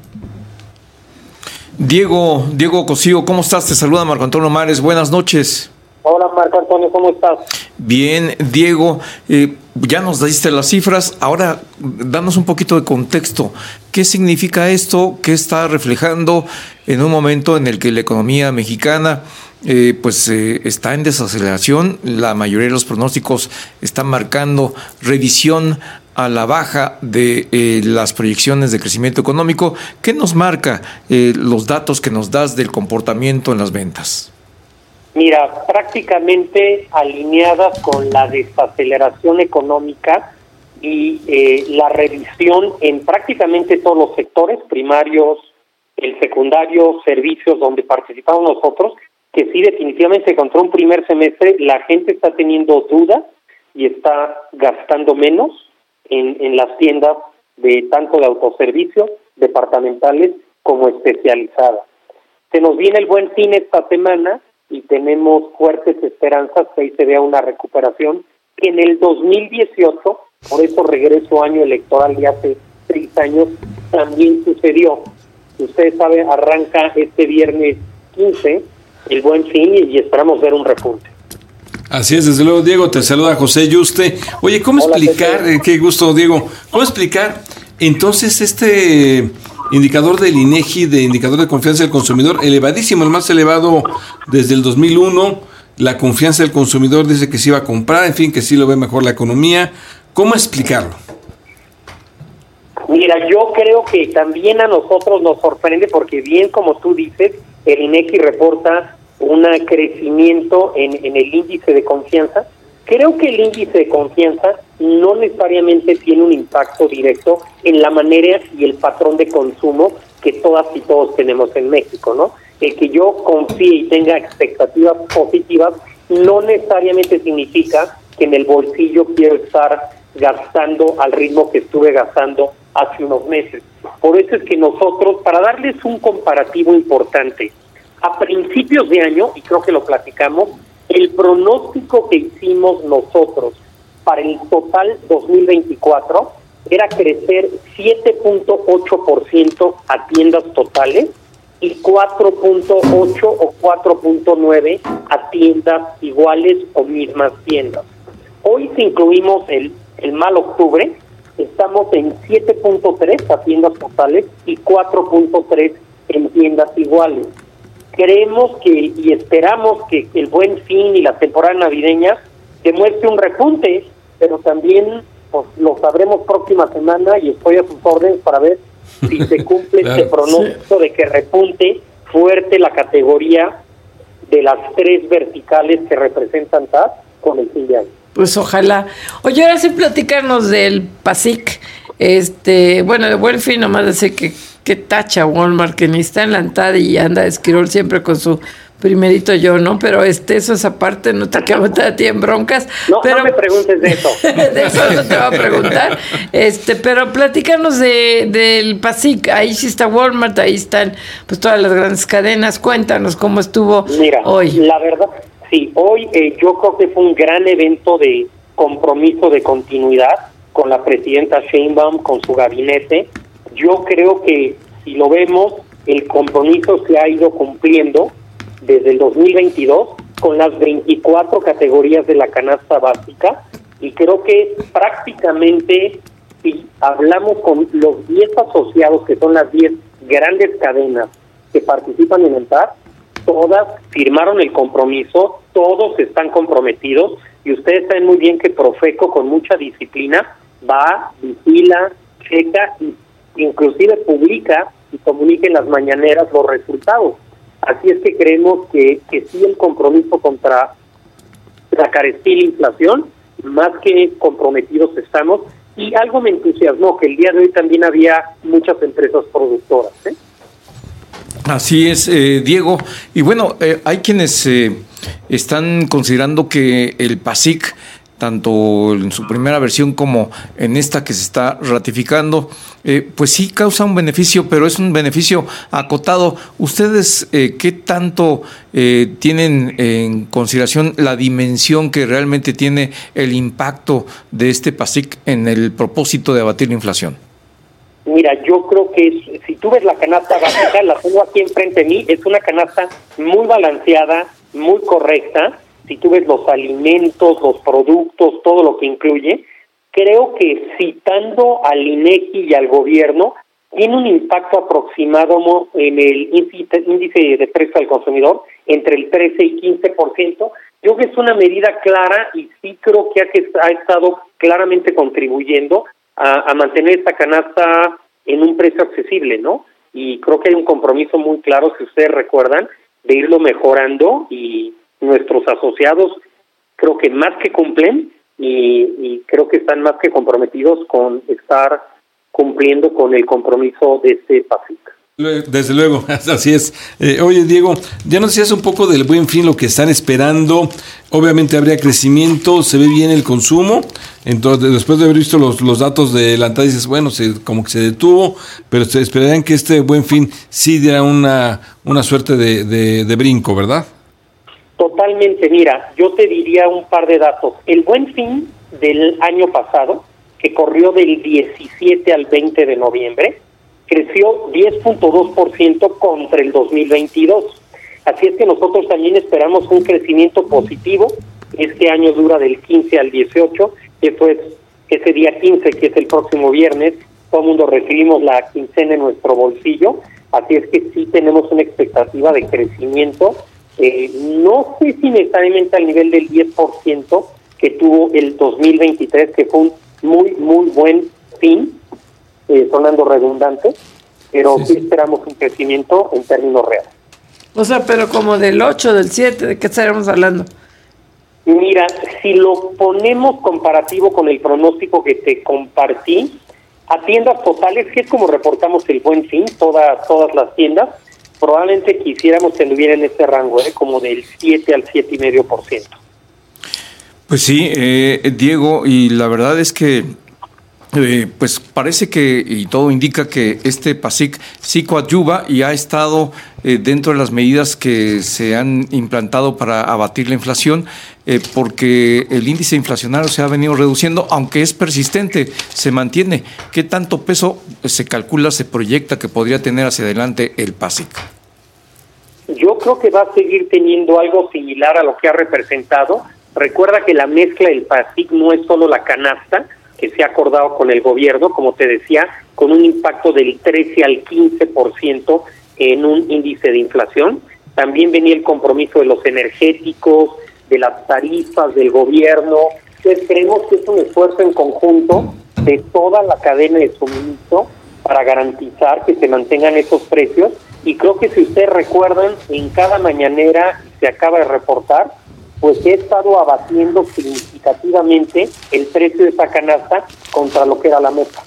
Diego, Diego Cosío, ¿cómo estás? Te saluda Marco Antonio Mares, buenas noches. Hola Marco Antonio, ¿cómo estás? Bien, Diego, eh, ya nos diste las cifras, ahora danos un poquito de contexto. ¿Qué significa esto? ¿Qué está reflejando en un momento en el que la economía mexicana eh, pues eh, está en desaceleración? La mayoría de los pronósticos están marcando revisión a la baja de eh, las proyecciones de crecimiento económico. ¿Qué nos marca eh, los datos que nos das del comportamiento en las ventas? Mira, prácticamente alineadas con la desaceleración económica y eh, la revisión en prácticamente todos los sectores, primarios, el secundario, servicios, donde participamos nosotros, que sí definitivamente contra un primer semestre la gente está teniendo dudas y está gastando menos en, en las tiendas de tanto de autoservicio, departamentales como especializadas. Se nos viene el Buen Fin esta semana y tenemos fuertes esperanzas que ahí se vea una recuperación que en el dos mil dieciocho, por eso regreso año electoral de hace seis años, también sucedió. Ustedes saben, arranca este viernes quince el Buen Fin y, y esperamos ver un repunte. Así es, desde luego, Diego, te saluda José Yuste. Oye, ¿cómo Hola, explicar, eh, qué gusto, Diego, cómo explicar entonces este indicador del INEGI, de indicador de confianza del consumidor, elevadísimo, el más elevado desde el dos mil uno, la confianza del consumidor dice que sí va a comprar, en fin, que sí lo ve mejor la economía? ¿Cómo explicarlo? Mira, yo creo que también a nosotros nos sorprende porque bien como tú dices, el INEGI reporta un crecimiento en, en el índice de confianza. Creo que el índice de confianza no necesariamente tiene un impacto directo en la manera y el patrón de consumo que todas y todos tenemos en México, ¿no? El que yo confíe y tenga expectativas positivas no necesariamente significa que en el bolsillo quiero estar gastando al ritmo que estuve gastando hace unos meses. Por eso es que nosotros, para darles un comparativo importante, a principios de año, y creo que lo platicamos, el pronóstico que hicimos nosotros para el total dos mil veinticuatro era crecer siete punto ocho por ciento a tiendas totales y cuatro punto ocho o cuatro punto nueve a tiendas iguales o mismas tiendas. Hoy, si incluimos el, el mal octubre, estamos en siete punto tres a tiendas totales y cuatro punto tres en tiendas iguales. Creemos que y esperamos que el Buen Fin y la temporada navideña demuestre un repunte, pero también pues, lo sabremos próxima semana y estoy a sus órdenes para ver si se cumple claro, este pronóstico sí. de que repunte fuerte la categoría de las tres verticales que representan T A S con el fin de año. Pues ojalá. Oye, ahora sí platicarnos del PASIC. Este, bueno, de Buen Fin nomás decir que que tacha Walmart, que ni está en la entrada y anda de Esquirol siempre con su primerito yo, ¿no? Pero este, eso es aparte, no te quiero meter a ti en broncas. No, pero, no me preguntes de eso. De eso no te voy a preguntar. Este, pero platícanos de, del PASIC. Ahí sí está Walmart, ahí están pues todas las grandes cadenas. Cuéntanos cómo estuvo Mira, hoy. La verdad, sí, hoy eh, yo creo que fue un gran evento de compromiso de continuidad con la presidenta Sheinbaum, con su gabinete. Yo creo que si lo vemos, el compromiso se ha ido cumpliendo desde el dos mil veintidós con las veinticuatro categorías de la canasta básica y creo que prácticamente si hablamos con los diez asociados que son las diez grandes cadenas que participan en el T A S, todas firmaron el compromiso, todos están comprometidos y ustedes saben muy bien que Profeco con mucha disciplina va, vigila, checa y inclusive publica y comunica en las mañaneras los resultados. Así es que creemos que, que sí el compromiso contra la carestía y la inflación, más que comprometidos estamos, y algo me entusiasmó, que el día de hoy también había muchas empresas productoras, ¿eh? Así es, eh, Diego. Y bueno, eh, hay quienes eh, están considerando que el PASIC, tanto en su primera versión como en esta que se está ratificando, eh, pues sí causa un beneficio, pero es un beneficio acotado. ¿Ustedes eh, qué tanto eh, tienen en consideración la dimensión que realmente tiene el impacto de este PASIC en el propósito de abatir la inflación? Mira, yo creo que es, si tú ves la canasta básica, la tengo aquí enfrente de mí, es una canasta muy balanceada, muy correcta. Si tú ves los alimentos, los productos, todo lo que incluye, creo que citando al INEGI y al gobierno, tiene un impacto aproximado en el índice, índice de precio al consumidor entre el trece y quince por ciento. Yo creo que es una medida clara y sí creo que ha, que ha estado claramente contribuyendo a, a mantener esta canasta en un precio accesible, ¿no? Y creo que hay un compromiso muy claro, si ustedes recuerdan, de irlo mejorando y nuestros asociados creo que más que cumplen y, y creo que están más que comprometidos con estar cumpliendo con el compromiso de este PASIC. Desde luego, así es. Eh, oye, Diego, ya nos decías un poco del Buen Fin, lo que están esperando. Obviamente habría crecimiento, se ve bien el consumo. Entonces, después de haber visto los, los datos de la entrada, dices, bueno, se, como que se detuvo, pero se esperarían que este Buen Fin sí diera una, una suerte de, de, de brinco, ¿verdad? Totalmente, mira, yo te diría un par de datos. El Buen Fin del año pasado, que corrió del diecisiete al veinte de noviembre, creció diez punto dos por ciento contra el dos mil veintidós. Así es que nosotros también esperamos un crecimiento positivo Este año dura del quince al dieciocho, eso es ese día quince, que es el próximo viernes, todo el mundo recibimos la quincena en nuestro bolsillo, así es que sí tenemos una expectativa de crecimiento, eh, no sé si necesariamente al nivel del diez por ciento que tuvo el dos mil veintitrés, que fue un muy, muy buen fin, eh, sonando redundante, pero sí, sí esperamos un crecimiento en términos reales. O sea, pero como del ocho, del siete, ¿de qué estaremos hablando? Mira, si lo ponemos comparativo con el pronóstico que te compartí, a tiendas totales, que es como reportamos el Buen Fin, todas todas las tiendas, probablemente quisiéramos que anduviera en este rango, ¿eh? Como del siete al siete y medio por ciento. Pues sí, eh, Diego, y la verdad es que Eh, pues parece que, y todo indica que este PASIC sí coadyuva y ha estado eh, dentro de las medidas que se han implantado para abatir la inflación, eh, porque el índice inflacionario se ha venido reduciendo, aunque es persistente, se mantiene. ¿Qué tanto peso se calcula, se proyecta que podría tener hacia adelante el PASIC? Yo creo que va a seguir teniendo algo similar a lo que ha representado. Recuerda que la mezcla del PASIC no es solo la canasta, que se ha acordado con el gobierno, como te decía, con un impacto del trece al quince por ciento en un índice de inflación. También venía el compromiso de los energéticos, de las tarifas del gobierno. Entonces creemos que es un esfuerzo en conjunto de toda la cadena de suministro para garantizar que se mantengan esos precios. Y creo que si ustedes recuerdan, en cada mañanera se acaba de reportar, pues he estado abatiendo significativamente el precio de esa canasta contra lo que era la meta.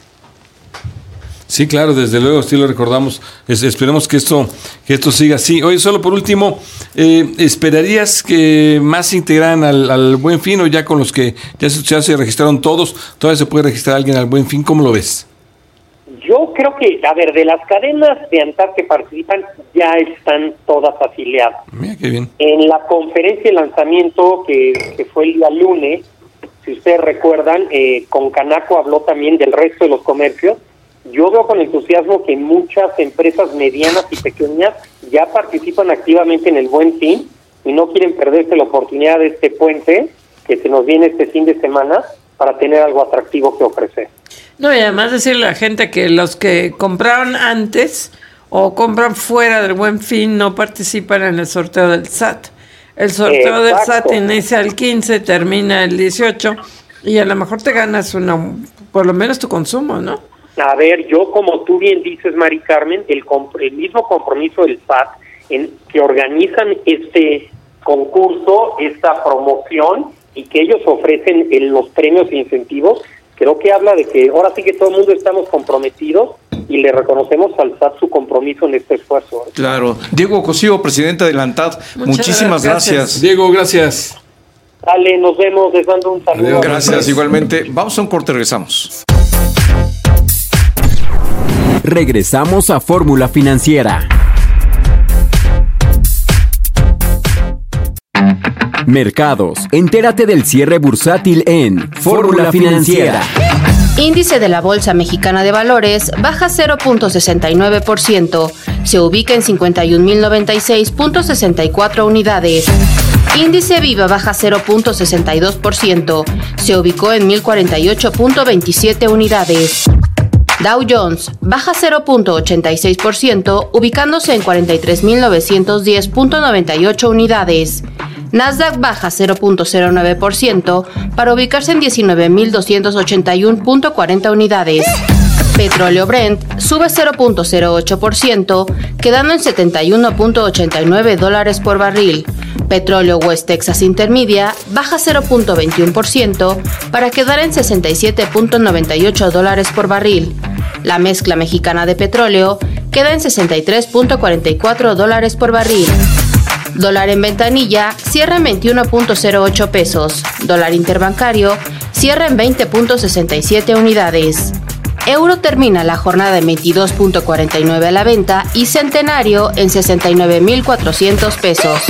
Sí, claro, desde luego, sí lo recordamos. Es, esperemos que esto que esto siga así. Oye, solo por último, eh, ¿esperarías que más se integraran al, al Buen Fin o ya con los que ya se, ya se registraron todos, todavía se puede registrar alguien al Buen Fin? ¿Cómo lo ves? Yo creo que, a ver, de las cadenas de ANTAD que participan, ya están todas afiliadas. Mira, qué bien. En la conferencia de lanzamiento que, que fue el día lunes, si ustedes recuerdan, eh, con Canaco habló también del resto de los comercios. Yo veo con entusiasmo que muchas empresas medianas y pequeñas ya participan activamente en el Buen Fin y no quieren perderse la oportunidad de este puente que se nos viene este fin de semana para tener algo atractivo que ofrecer. No, y además decirle a la gente que los que compraron antes o compran fuera del Buen Fin no participan en el sorteo del S A T. El sorteo Exacto. del S A T inicia el quince, termina el dieciocho y a lo mejor te ganas una, por lo menos tu consumo, ¿no? A ver, yo como tú bien dices, Mari Carmen, el, el mismo compromiso del S A T en que organizan este concurso, esta promoción y que ellos ofrecen en los premios e incentivos, creo que habla de que ahora sí que todo el mundo estamos comprometidos y le reconocemos al S A T su compromiso en este esfuerzo. Claro. Diego Cosío, presidente de la ANTAD, Muchas muchísimas gracias. gracias. Diego, gracias. Dale, nos vemos, les mando un saludo. Adiós. Gracias, igualmente. Vamos a un corte, regresamos. Regresamos a Fórmula Financiera. Mercados. Entérate del cierre bursátil en Fórmula Financiera. Índice de la Bolsa Mexicana de Valores baja cero punto sesenta y nueve por ciento. Se ubica en cincuenta y un mil noventa y seis punto sesenta y cuatro unidades. Índice Viva baja cero punto sesenta y dos por ciento. Se ubicó en mil cuarenta y ocho punto veintisiete unidades. Dow Jones baja cero punto ochenta y seis por ciento, ubicándose en cuarenta y tres mil novecientos diez punto noventa y ocho unidades. Nasdaq baja cero punto cero nueve por ciento para ubicarse en diecinueve mil doscientos ochenta y uno punto cuarenta unidades. Petróleo Brent sube cero punto cero ocho por ciento, quedando en setenta y uno punto ochenta y nueve dólares por barril. Petróleo West Texas Intermedia baja cero punto veintiuno por ciento para quedar en sesenta y siete punto noventa y ocho dólares por barril. La mezcla mexicana de petróleo queda en sesenta y tres punto cuarenta y cuatro dólares por barril. Dólar en ventanilla cierra en veintiuno punto cero ocho pesos. Dólar interbancario cierra en veinte punto sesenta y siete unidades. Euro termina la jornada en veintidós punto cuarenta y nueve a la venta y Centenario en sesenta y nueve mil cuatrocientos pesos.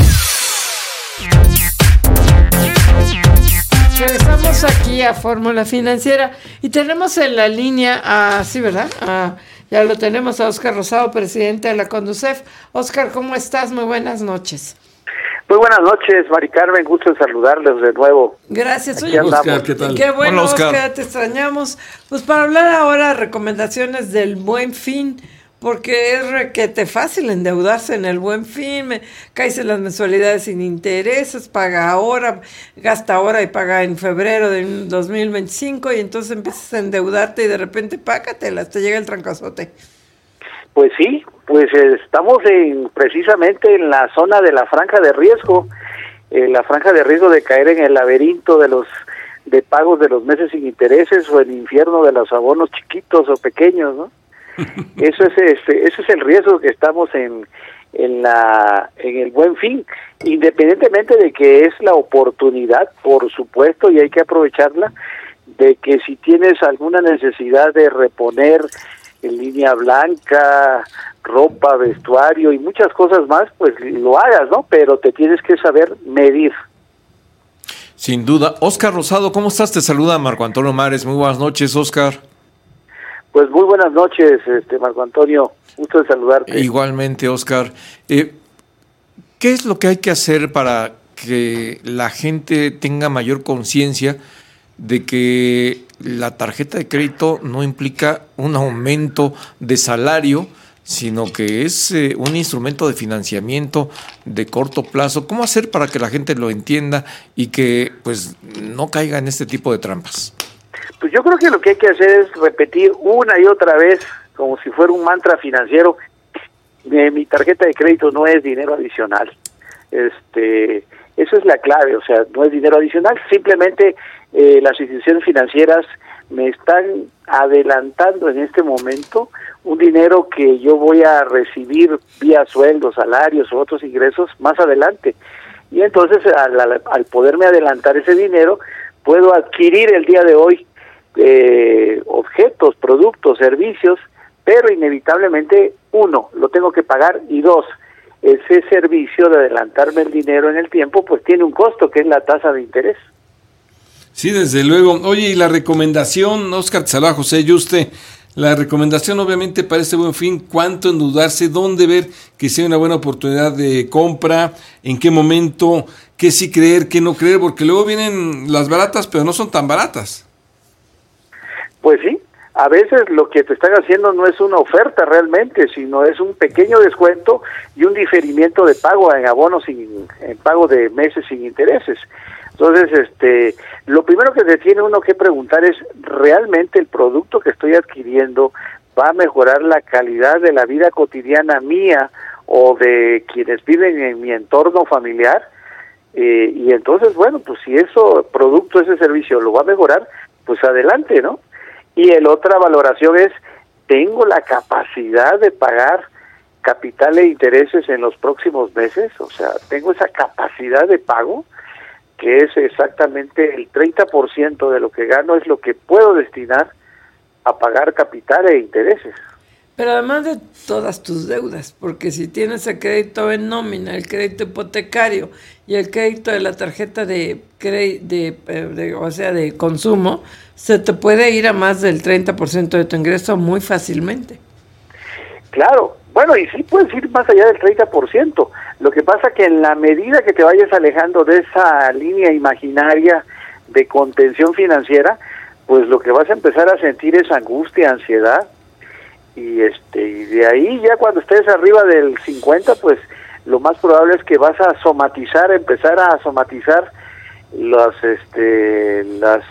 Regresamos aquí a Fórmula Financiera y tenemos en la línea a, sí, ¿verdad? A, ya lo tenemos a Óscar Rosado, presidente de la Conducef. Óscar, ¿cómo estás? Muy buenas noches. Muy buenas noches, Mari Carmen, gusto en saludarles de nuevo. Gracias. Oye, Oscar, ¿qué tal? Qué bueno, Hola, Oscar. Oscar, te extrañamos. Pues para hablar ahora recomendaciones del Buen Fin, porque es requete fácil endeudarse en el Buen Fin, me, caes en las mensualidades sin intereses, paga ahora, gasta ahora y paga en febrero de dos mil veinticinco y entonces empiezas a endeudarte y de repente págatelas, te llega el trancazote. Pues sí, pues eh, estamos en, precisamente en la zona de la franja de riesgo, eh, la franja de riesgo de caer en el laberinto de los de pagos de los meses sin intereses o el infierno de los abonos chiquitos o pequeños, ¿no? Eso es este, ese es el riesgo que estamos en en la en el Buen Fin, independientemente de que es la oportunidad, por supuesto, y hay que aprovecharla, de que si tienes alguna necesidad de reponer en línea blanca, ropa, vestuario y muchas cosas más, pues lo hagas, ¿no? Pero te tienes que saber medir. Sin duda. Oscar Rosado, ¿cómo estás? Te saluda Marco Antonio Mares. Muy buenas noches, Oscar. Pues muy buenas noches, este Marco Antonio. Gusto de saludarte. Igualmente, Oscar. Eh, ¿Qué es lo que hay que hacer para que la gente tenga mayor conciencia de que la tarjeta de crédito no implica un aumento de salario, sino que es eh, un instrumento de financiamiento de corto plazo? ¿Cómo hacer para que la gente lo entienda y que pues no caiga en este tipo de trampas? Pues yo creo que lo que hay que hacer es repetir una y otra vez, como si fuera un mantra financiero, eh, mi tarjeta de crédito no es dinero adicional. Este, eso es la clave, o sea, no es dinero adicional, simplemente eh, las instituciones financieras me están adelantando en este momento un dinero que yo voy a recibir vía sueldos, salarios u otros ingresos más adelante. Y entonces al, al, al poderme adelantar ese dinero, puedo adquirir el día de hoy eh, objetos, productos, servicios, pero inevitablemente, uno, lo tengo que pagar, y dos, ese servicio de adelantarme el dinero en el tiempo, pues tiene un costo, que es la tasa de interés. Sí, desde luego. Oye, y la recomendación, Oscar, te saluda José Yuste, la recomendación obviamente para este Buen Fin, cuánto endeudarse, dónde ver que sea una buena oportunidad de compra, en qué momento, qué sí creer, qué no creer, porque luego vienen las baratas, pero no son tan baratas. Pues sí, a veces lo que te están haciendo no es una oferta realmente, sino es un pequeño descuento y un diferimiento de pago en abonos, sin, en pago de meses sin intereses. Entonces, este, lo primero que se tiene uno que preguntar es, ¿realmente el producto que estoy adquiriendo va a mejorar la calidad de la vida cotidiana mía o de quienes viven en mi entorno familiar? Eh, y entonces, bueno, pues si eso, producto, ese servicio lo va a mejorar, pues adelante, ¿no? Y el otra valoración es, ¿tengo la capacidad de pagar capital e intereses en los próximos meses? O sea, ¿tengo esa capacidad de pago? Que es exactamente el treinta por ciento de lo que gano es lo que puedo destinar a pagar capital e intereses. Pero además de todas tus deudas, porque si tienes el crédito en nómina, el crédito hipotecario y el crédito de la tarjeta de, cre- de, de, de o sea, de consumo, se te puede ir a más del treinta por ciento de tu ingreso muy fácilmente. Claro, bueno, y sí puedes ir más allá del treinta por ciento. Lo que pasa que en la medida que te vayas alejando de esa línea imaginaria de contención financiera, pues lo que vas a empezar a sentir es angustia, ansiedad, y este y de ahí ya cuando estés arriba del cincuenta, pues lo más probable es que vas a somatizar, empezar a somatizar los este las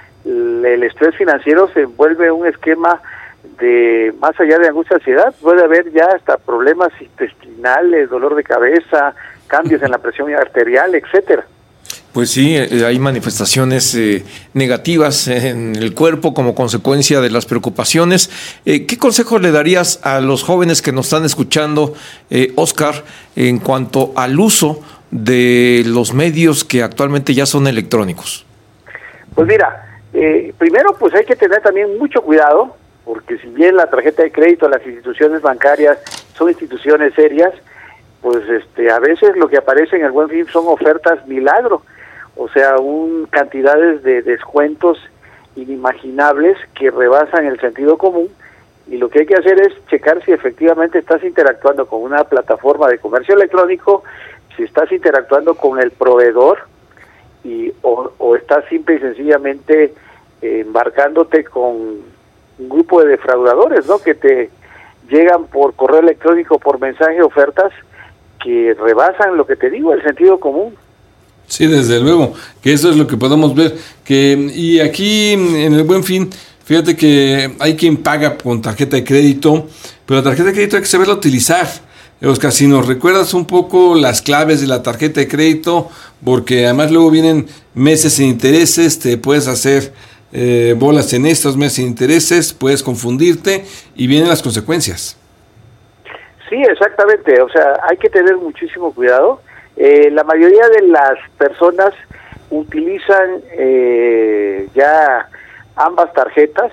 el estrés financiero se vuelve un esquema de más allá de angustia, ansiedad, puede haber ya hasta problemas intestinales, dolor de cabeza, cambios en la presión arterial, etcétera. Pues sí, eh, hay manifestaciones eh, negativas en el cuerpo como consecuencia de las preocupaciones. Eh, ¿Qué consejo le darías a los jóvenes que nos están escuchando, eh, Oscar, en cuanto al uso de los medios que actualmente ya son electrónicos? Pues mira, eh, primero pues hay que tener también mucho cuidado, porque si bien la tarjeta de crédito, las instituciones bancarias son instituciones serias, pues este a veces lo que aparece en el Buen Fin son ofertas milagro, o sea, un cantidades de descuentos inimaginables que rebasan el sentido común, y lo que hay que hacer es checar si efectivamente estás interactuando con una plataforma de comercio electrónico, si estás interactuando con el proveedor y o, o estás simple y sencillamente eh, embarcándote con un grupo de defraudadores, ¿no? Que te llegan por correo electrónico, por mensaje, ofertas que rebasan lo que te digo, el sentido común. Sí, desde luego, que eso es lo que podemos ver. Que y aquí en el Buen Fin, fíjate que hay quien paga con tarjeta de crédito, pero la tarjeta de crédito hay que saberla utilizar. Oscar, si nos recuerdas un poco las claves de la tarjeta de crédito, porque además luego vienen meses sin intereses, te puedes hacer eh, bolas en estos meses sin intereses, puedes confundirte y vienen las consecuencias. Sí, exactamente, o sea, hay que tener muchísimo cuidado. Eh, la mayoría de las personas utilizan eh, ya ambas tarjetas,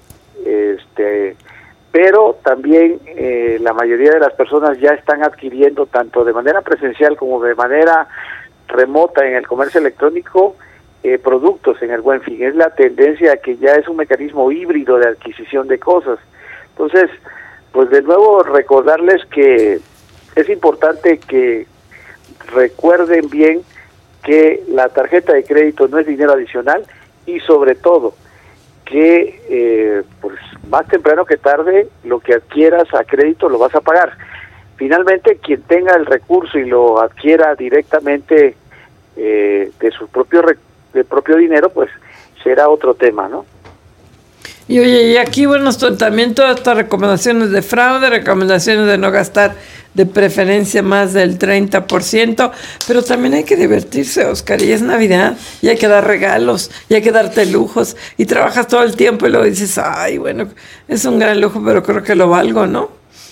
este, pero también eh, la mayoría de las personas ya están adquiriendo tanto de manera presencial como de manera remota en el comercio electrónico eh, productos en el Buen Fin. Es la tendencia que ya es un mecanismo híbrido de adquisición de cosas. Entonces, pues de nuevo recordarles que es importante que recuerden bien que la tarjeta de crédito no es dinero adicional y sobre todo que eh, pues más temprano que tarde lo que adquieras a crédito lo vas a pagar. Finalmente, quien tenga el recurso y lo adquiera directamente eh, de su propio re- de propio dinero, pues será otro tema, ¿no? Y oye, y aquí, bueno, esto, también todas estas recomendaciones de fraude, recomendaciones de no gastar de preferencia más del treinta por ciento, pero también hay que divertirse, Oscar, y es Navidad, y hay que dar regalos, y hay que darte lujos, y trabajas todo el tiempo y luego dices, ay, bueno, es un gran lujo, pero creo que lo valgo, ¿no?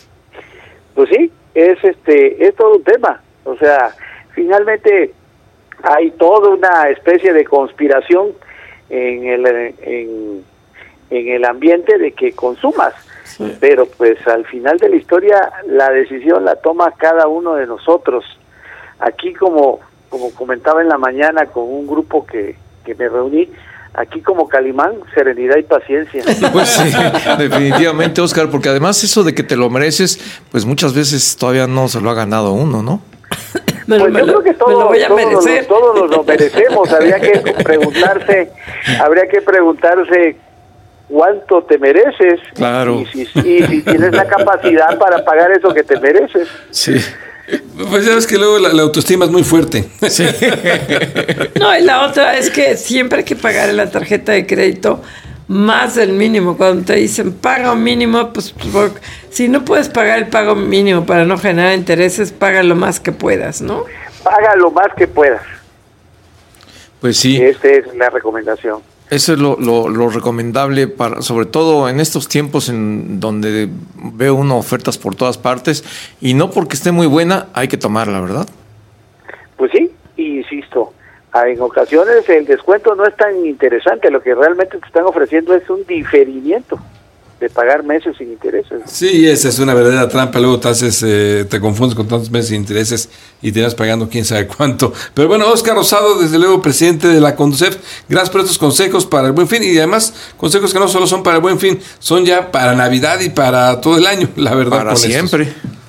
Pues sí, es este, es todo un tema, o sea, finalmente hay toda una especie de conspiración en el, en en el ambiente de que consumas, sí. Pero pues al final de la historia la decisión la toma cada uno de nosotros. Aquí como como comentaba en la mañana con un grupo que, que me reuní, aquí como Calimán, serenidad y paciencia. Pues sí, definitivamente, Oscar, porque además eso de que te lo mereces, pues muchas veces todavía no se lo ha ganado uno, ¿no? Pues yo creo que todos, todos, todos, todos nos lo merecemos. Habría que preguntarse, habría que preguntarse cuánto te mereces, claro. y, si, y si tienes la capacidad para pagar eso que te mereces. Sí. Pues ya ves que luego la, la autoestima es muy fuerte. Sí. No, y la otra es que siempre hay que pagar en la tarjeta de crédito más del mínimo. Cuando te dicen paga un mínimo, pues por, si no puedes pagar el pago mínimo para no generar intereses, paga lo más que puedas, ¿no? Paga lo más que puedas. Pues sí. Esta es la recomendación. Eso es lo, lo, lo recomendable, para, sobre todo en estos tiempos en donde veo uno ofertas por todas partes, y no porque esté muy buena, hay que tomarla, ¿verdad? Pues sí, insisto, en ocasiones el descuento no es tan interesante, lo que realmente te están ofreciendo es un diferimiento de pagar meses sin intereses. Sí, esa es una verdadera trampa, luego te haces, eh, te confundes con tantos meses sin intereses y te vas pagando quién sabe cuánto. Pero bueno, Oscar Rosado, desde luego presidente de la Conducef, gracias por estos consejos para el Buen Fin, y además consejos que no solo son para el Buen Fin, son ya para Navidad y para todo el año, la verdad. Para siempre.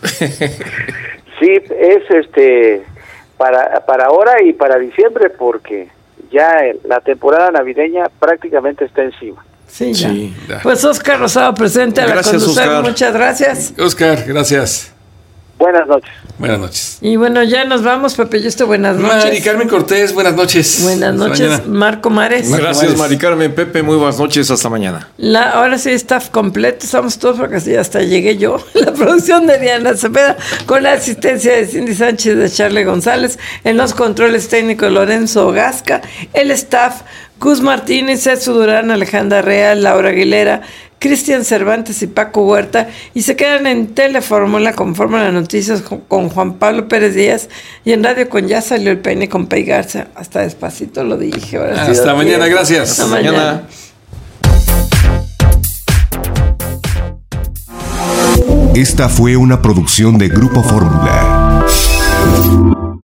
Sí, es este para, para ahora y para diciembre, porque ya la temporada navideña prácticamente está encima. Sí, ya. Sí, ya. Pues Oscar Rosado, presente a la Conducef, muchas gracias. Oscar, gracias. Buenas noches. Buenas noches. Y bueno, ya nos vamos, Pepe Yuste, buenas noches. Mari Carmen Cortés, buenas noches. Buenas noches, hasta Marco Mares. Gracias, Mari Carmen, Pepe, muy buenas noches, hasta mañana. La, ahora sí, staff completo, estamos todos porque así hasta llegué yo. La producción de Diana Cepeda, con la asistencia de Cindy Sánchez, de Charlie González, en los controles técnicos Lorenzo Gasca, el staff Gus Martínez, César Durán, Alejandra Real, Laura Aguilera, Cristian Cervantes y Paco Huerta, y se quedan en Telefórmula con Fórmula Noticias con Juan Pablo Pérez Díaz, y en Radio con Ya Salió el Peine con Pei Garza. Hasta despacito lo dije. Ahora Hasta sí, mañana, gracias. Hasta mañana. Esta fue una producción de Grupo Fórmula.